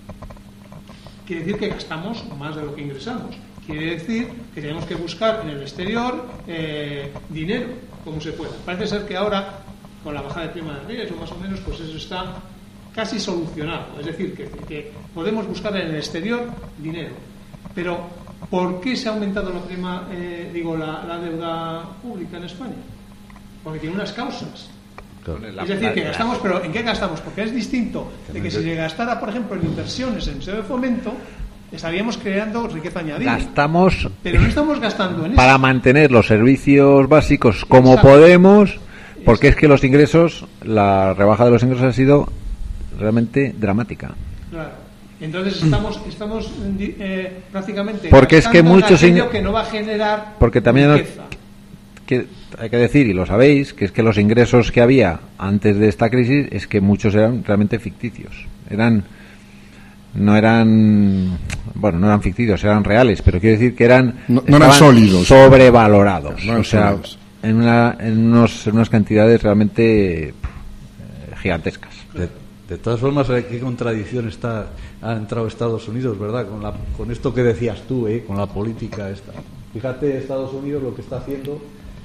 Quiere decir que gastamos más de lo que ingresamos. Quiere decir que tenemos que buscar en el exterior eh, dinero, como se pueda. Parece ser que ahora, con la bajada de prima de riesgo, más o menos, pues eso está casi solucionado. Es decir, que, que podemos buscar en el exterior dinero. Pero, ¿por qué se ha aumentado la prima, eh, digo, la, la deuda pública en España? Porque tiene unas causas. Es decir, que gastamos, pero ¿en qué gastamos? Porque es distinto de que si se gastara, por ejemplo, en inversiones, en Ministerio de Fomento, estaríamos creando riqueza añadida. Gastamos Pero no estamos gastando en para eso. mantener los servicios básicos como Exacto. podemos, porque es que los ingresos, la rebaja de los ingresos ha sido realmente dramática. Claro. Entonces estamos, estamos eh, prácticamente Porque es que gastando en muchos aquello ing- que no va a generar Porque también riqueza. que hay que decir, y lo sabéis, que es que los ingresos que había antes de esta crisis es que muchos eran realmente ficticios. Eran no eran bueno, no eran ficticios, eran reales, pero quiero decir que eran No- no eran estaban sólidos. sobrevalorados, No eran o sea, sólidos. en una en unos en unas cantidades realmente eh, gigantescas. De, de todas formas, ¿eh? ¿Qué contradicción está ha entrado Estados Unidos, verdad? Con, la, con esto que decías tú, ¿eh? Con la política esta. Fíjate, Estados Unidos lo que está haciendo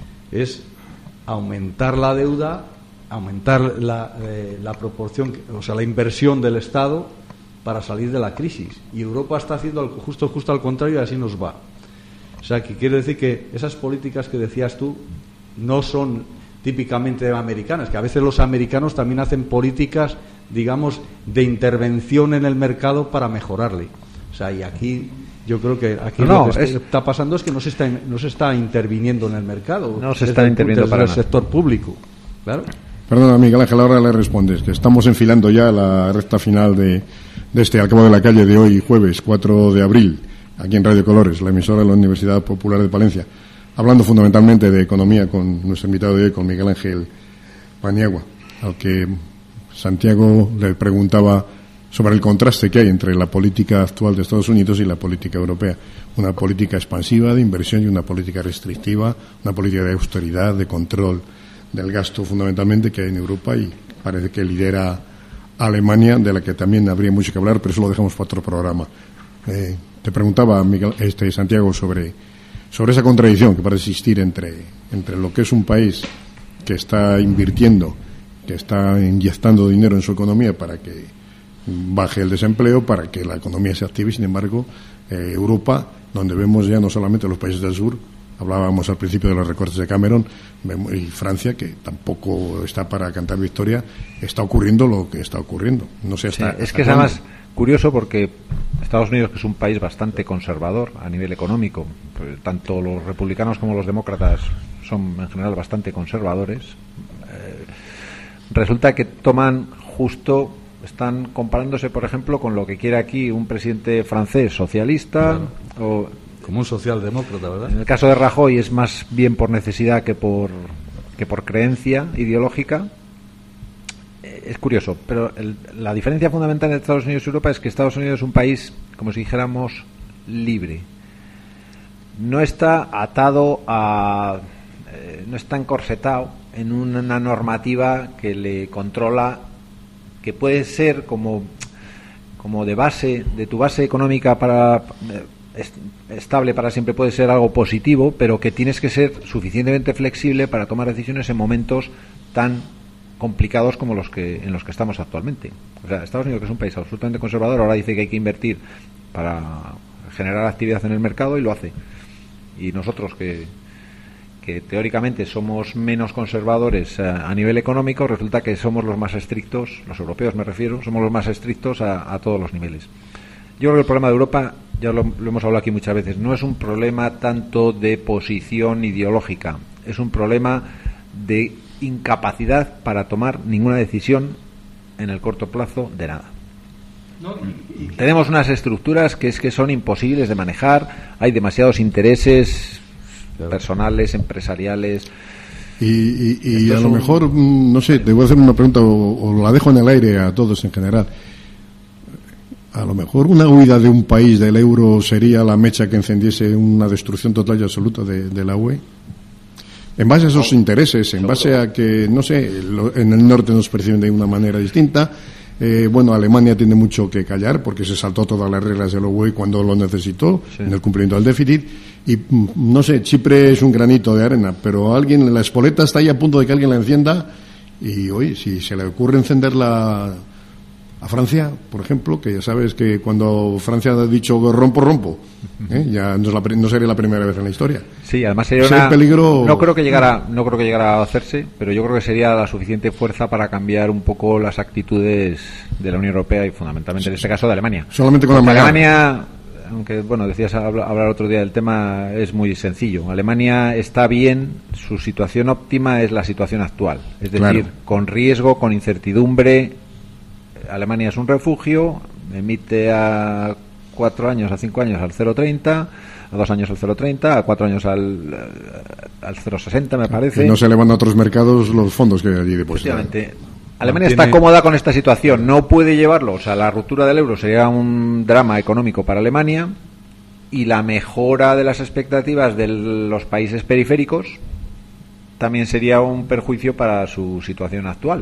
es aumentar la deuda, aumentar la, eh, la proporción, o sea, la inversión del Estado para salir de la crisis. Y Europa está haciendo al- justo justo al contrario, y así nos va. O sea, que quiere decir que esas políticas que decías tú no son típicamente americanas, que a veces los americanos también hacen políticas, digamos, de intervención en el mercado para mejorarle. O sea, y aquí yo creo que aquí No, lo que es- está pasando es que no se está no se está interviniendo en el mercado, No se desde está el- interviniendo desde para el nada. sector público, claro. Perdona, Miguel Ángel, ahora le respondes, que estamos enfilando ya la recta final de, de este Al Cabo de la Calle de hoy, jueves cuatro de abril, aquí en Radio Colores, la emisora de la Universidad Popular de Palencia, hablando fundamentalmente de economía con nuestro invitado de hoy, con Miguel Ángel Paniagua, al que Santiago le preguntaba sobre el contraste que hay entre la política actual de Estados Unidos y la política europea. Una política expansiva de inversión y una política restrictiva, una política de austeridad, de control del gasto fundamentalmente que hay en Europa, y parece que lidera Alemania, de la que también habría mucho que hablar, pero eso lo dejamos para otro programa. Eh, te preguntaba, Miguel, este, Santiago, sobre, sobre esa contradicción que parece existir entre, entre lo que es un país que está invirtiendo, que está inyectando dinero en su economía para que baje el desempleo, para que la economía se active, y sin embargo, eh, Europa, donde vemos ya no solamente los países del sur, hablábamos al principio de los recortes de Cameron, vemos- y Francia, que tampoco está para cantar victoria, está ocurriendo lo que está ocurriendo. No sé Sí, hasta, es hasta que es cuándo. además curioso porque Estados Unidos, que es un país bastante conservador a nivel económico, pues, tanto los republicanos como los demócratas son en general bastante conservadores, eh, resulta que toman justo, están comparándose, por ejemplo, con lo que quiere aquí un presidente francés socialista, o Como un socialdemócrata, ¿verdad? en el caso de Rajoy es más bien por necesidad que por que por creencia ideológica. Eh, Es curioso, pero el- la diferencia fundamental entre Estados Unidos y Europa es que Estados Unidos es un país, como si dijéramos, libre. No está atado a, eh, no está encorsetado en una normativa que le controla, que puede ser como como de base, de tu base económica para est- estable para siempre puede ser algo positivo, pero que tienes que ser suficientemente flexible para tomar decisiones en momentos tan complicados como los que en los que estamos actualmente. O sea, Estados Unidos, que es un país absolutamente conservador, ahora dice que hay que invertir para generar actividad en el mercado y lo hace. Y nosotros que que teóricamente somos menos conservadores a, a nivel económico, resulta que somos los más estrictos, los europeos me refiero, somos los más estrictos a, a todos los niveles. Yo creo que el problema de Europa, ya lo, lo hemos hablado aquí muchas veces, no es un problema tanto de posición ideológica, es un problema de incapacidad para tomar ninguna decisión en el corto plazo de nada. No, y, y, Tenemos unas estructuras que es que son imposibles de manejar, hay demasiados intereses personales, empresariales. Y, y, y a es lo un... mejor, no sé, te voy a hacer una pregunta o, o la dejo en el aire a todos en general. A lo mejor una huida de un país del euro sería la mecha que encendiese una destrucción total y absoluta de, de la U E. En base a esos intereses, en base a que, no sé, lo, en el norte nos perciben de una manera distinta. Eh, bueno, Alemania tiene mucho que callar porque se saltó todas las reglas de la U E cuando lo necesitó, sí, en el cumplimiento del déficit. Y no sé, Chipre es un granito de arena, pero alguien, la espoleta está ahí a punto de que alguien la encienda. Y oye, si se le ocurre encenderla a Francia, por ejemplo, que ya sabes que cuando Francia ha dicho rompo, rompo, ¿eh? ya no, es la, no sería la primera vez en la historia. Sí, además sería una, peligro... no creo que llegara, no creo que llegara a hacerse, pero yo creo que sería la suficiente fuerza para cambiar un poco las actitudes de la Unión Europea y fundamentalmente sí, en este caso de Alemania. Solamente con Porque Alemania, aunque bueno, decías hablar otro día del tema, es muy sencillo. Alemania está bien, su situación óptima es la situación actual, es decir, claro, con riesgo, con incertidumbre. Alemania es un refugio, emite a cuatro años, a cinco años al cero coma treinta, a dos años al cero coma treinta, a cuatro años al, al cero coma sesenta, me parece. Y no se le van a otros mercados los fondos que hay allí depositados. Efectivamente. Alemania está cómoda con esta situación, no puede llevarlo, o sea, la ruptura del euro sería un drama económico para Alemania y la mejora de las expectativas de los países periféricos también sería un perjuicio para su situación actual.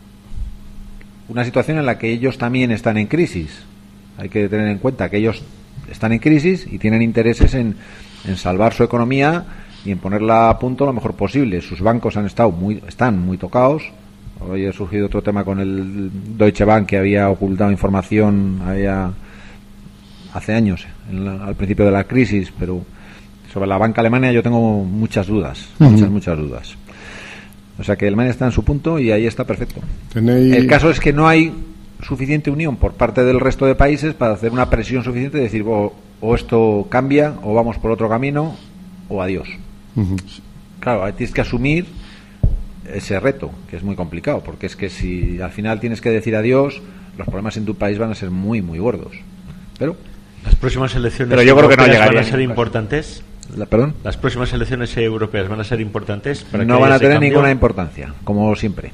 Una situación en la que ellos también están en crisis. Hay que tener en cuenta que ellos están en crisis y tienen intereses en, en salvar su economía y en ponerla a punto lo mejor posible. Sus bancos han estado muy, están muy tocados. Hoy ha surgido otro tema con el Deutsche Bank, que había ocultado información había, hace años, en la, al principio de la crisis, pero sobre la banca alemana yo tengo muchas dudas, uh-huh. muchas, muchas dudas. O sea que Alemania está en su punto y ahí está perfecto. ¿Tenéis... El caso es que no hay suficiente unión por parte del resto de países para hacer una presión suficiente de decir o, o esto cambia o vamos por otro camino o adiós. Uh-huh. Claro, tienes que asumir ese reto, que es muy complicado, porque es que si al final tienes que decir adiós, los problemas en tu país van a ser muy, muy gordos. Pero las próximas elecciones pero yo creo que no van a ser importantes. La, ¿Perdón? Las próximas elecciones europeas van a ser importantes. Para no que van a tener cambio. ninguna importancia, como siempre.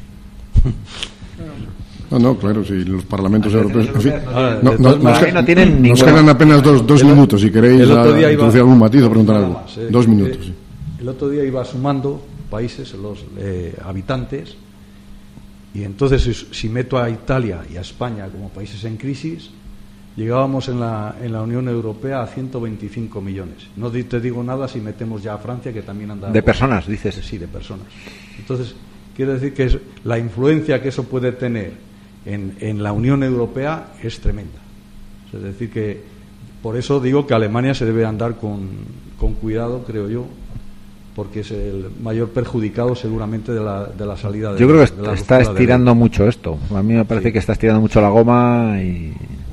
No, no, claro, si los parlamentos Las europeos, en fin, ah, no, no, nos, no tienen nos quedan apenas dos, dos el, minutos, si queréis el otro día introducir iba, algún matiz o preguntar algo. Más, eh, dos minutos. Sí. El otro día iba sumando países, los eh, habitantes, y entonces si meto a Italia y a España como países en crisis, llegábamos en la, en la Unión Europea a ciento veinticinco millones. No te digo nada si metemos ya a Francia, que también anda... De personas, dices. Sí, de personas. Entonces, quiero decir que es, la influencia que eso puede tener en, en la Unión Europea es tremenda. Es decir, que por eso digo que Alemania se debe andar con, con cuidado, creo yo, porque es el mayor perjudicado seguramente de la, de la salida de... Yo creo que de la está estirando de... mucho esto. A mí me parece sí. que está estirando mucho la goma y...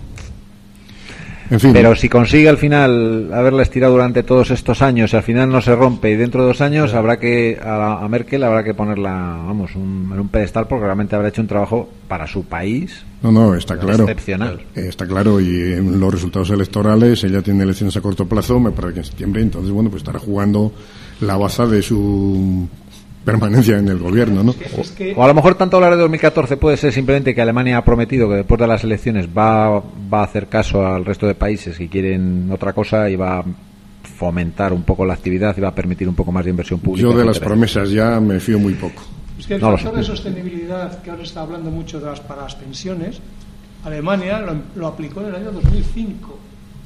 En fin. Pero si consigue al final haberla estirado durante todos estos años y al final no se rompe y dentro de dos años sí. habrá que a, a Merkel habrá que ponerla, vamos, un, en un pedestal porque realmente habrá hecho un trabajo para su país. No, no, está claro. Excepcional. Eh, está claro, y en los resultados electorales ella tiene elecciones a corto plazo, me parece que en septiembre, entonces bueno, pues estará jugando la baza de su permanencia en el gobierno, ¿no? Es que, es que... O, o a lo mejor tanto hablar de dos mil catorce puede ser simplemente que Alemania ha prometido que después de las elecciones va, va a hacer caso al resto de países que quieren otra cosa y va a fomentar un poco la actividad y va a permitir un poco más de inversión pública. Yo de las promesas ya me fío muy poco. Es que el no factor de sostenibilidad que ahora está hablando mucho de las, para las pensiones, Alemania lo, lo aplicó en el año dos mil cinco.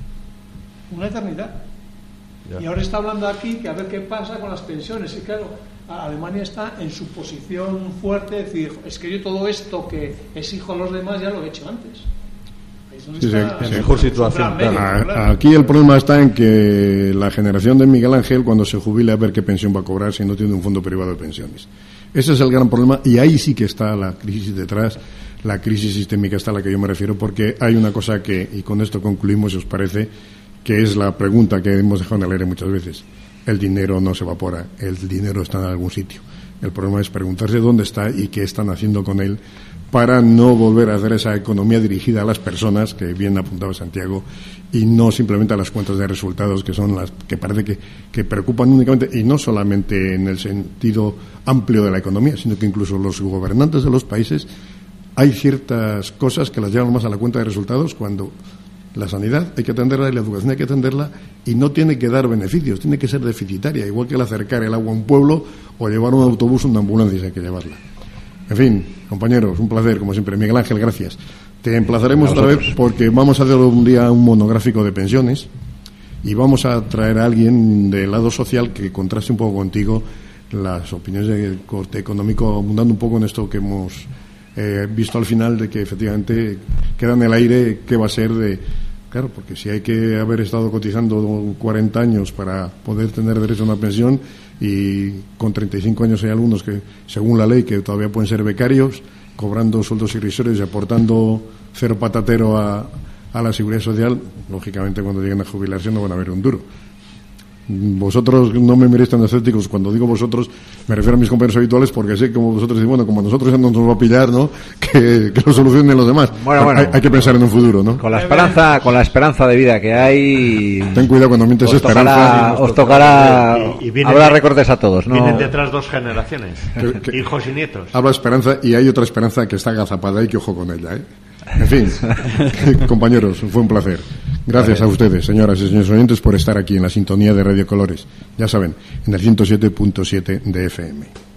Una eternidad. Ya. Y ahora está hablando aquí que a ver qué pasa con las pensiones. Y claro, Alemania está en su posición fuerte, de decir, es que yo todo esto que exijo a los demás ya lo he hecho antes. Sí, está sí, sí, mejor situación. Medio, a, claro. Aquí el problema está en que la generación de Miguel Ángel, cuando se jubile, a ver qué pensión va a cobrar si no tiene un fondo privado de pensiones. Ese es el gran problema, y ahí sí que está la crisis detrás, la crisis sistémica está a la que yo me refiero, porque hay una cosa que, y con esto concluimos, si os parece, que es la pregunta que hemos dejado en el aire muchas veces. El dinero no se evapora, el dinero está en algún sitio. El problema es preguntarse dónde está y qué están haciendo con él para no volver a hacer esa economía dirigida a las personas, que bien apuntaba Santiago, y no simplemente a las cuentas de resultados, que son las que parece que, que preocupan únicamente, y no solamente en el sentido amplio de la economía, sino que incluso los gobernantes de los países, hay ciertas cosas que las llevan más a la cuenta de resultados, cuando la sanidad hay que atenderla y la educación hay que atenderla, y no tiene que dar beneficios, tiene que ser deficitaria, igual que el acercar el agua a un pueblo o llevar un autobús o una ambulancia, si hay que llevarla. En fin, compañeros, un placer, como siempre. Miguel Ángel, gracias. Te emplazaremos otra vez porque vamos a hacer un día un monográfico de pensiones y vamos a traer a alguien del lado social que contraste un poco contigo las opiniones de corte económico, abundando un poco en esto que hemos eh, visto al final, de que efectivamente queda en el aire qué va a ser de... Claro, porque si hay que haber estado cotizando cuarenta años para poder tener derecho a una pensión, y con treinta y cinco años hay algunos que, según la ley, que todavía pueden ser becarios, cobrando sueldos irrisorios y aportando cero patatero a, a la seguridad social, lógicamente cuando lleguen a jubilarse no van a ver un duro. Vosotros no me miréis tan escépticos. Cuando digo vosotros me refiero a mis compañeros habituales, porque sé como vosotros, bueno, como a nosotros ya no nos va a pillar, ¿no? Que, que lo solucionen los demás. Bueno, bueno, hay, hay que pensar en un futuro, ¿no? Con la esperanza, con la esperanza de vida que hay. Ten cuidado cuando mientes esperanza. Os tocará, y, y habrá de, recortes a todos, ¿no? Vienen detrás dos generaciones, que, que, hijos y nietos. Habla esperanza, y hay otra esperanza que está agazapada y que ojo con ella, ¿eh? En fin, compañeros, fue un placer. Gracias a ustedes, señoras y señores oyentes, por estar aquí en la sintonía de Radio Colores. Ya saben, en el ciento siete punto siete de F M.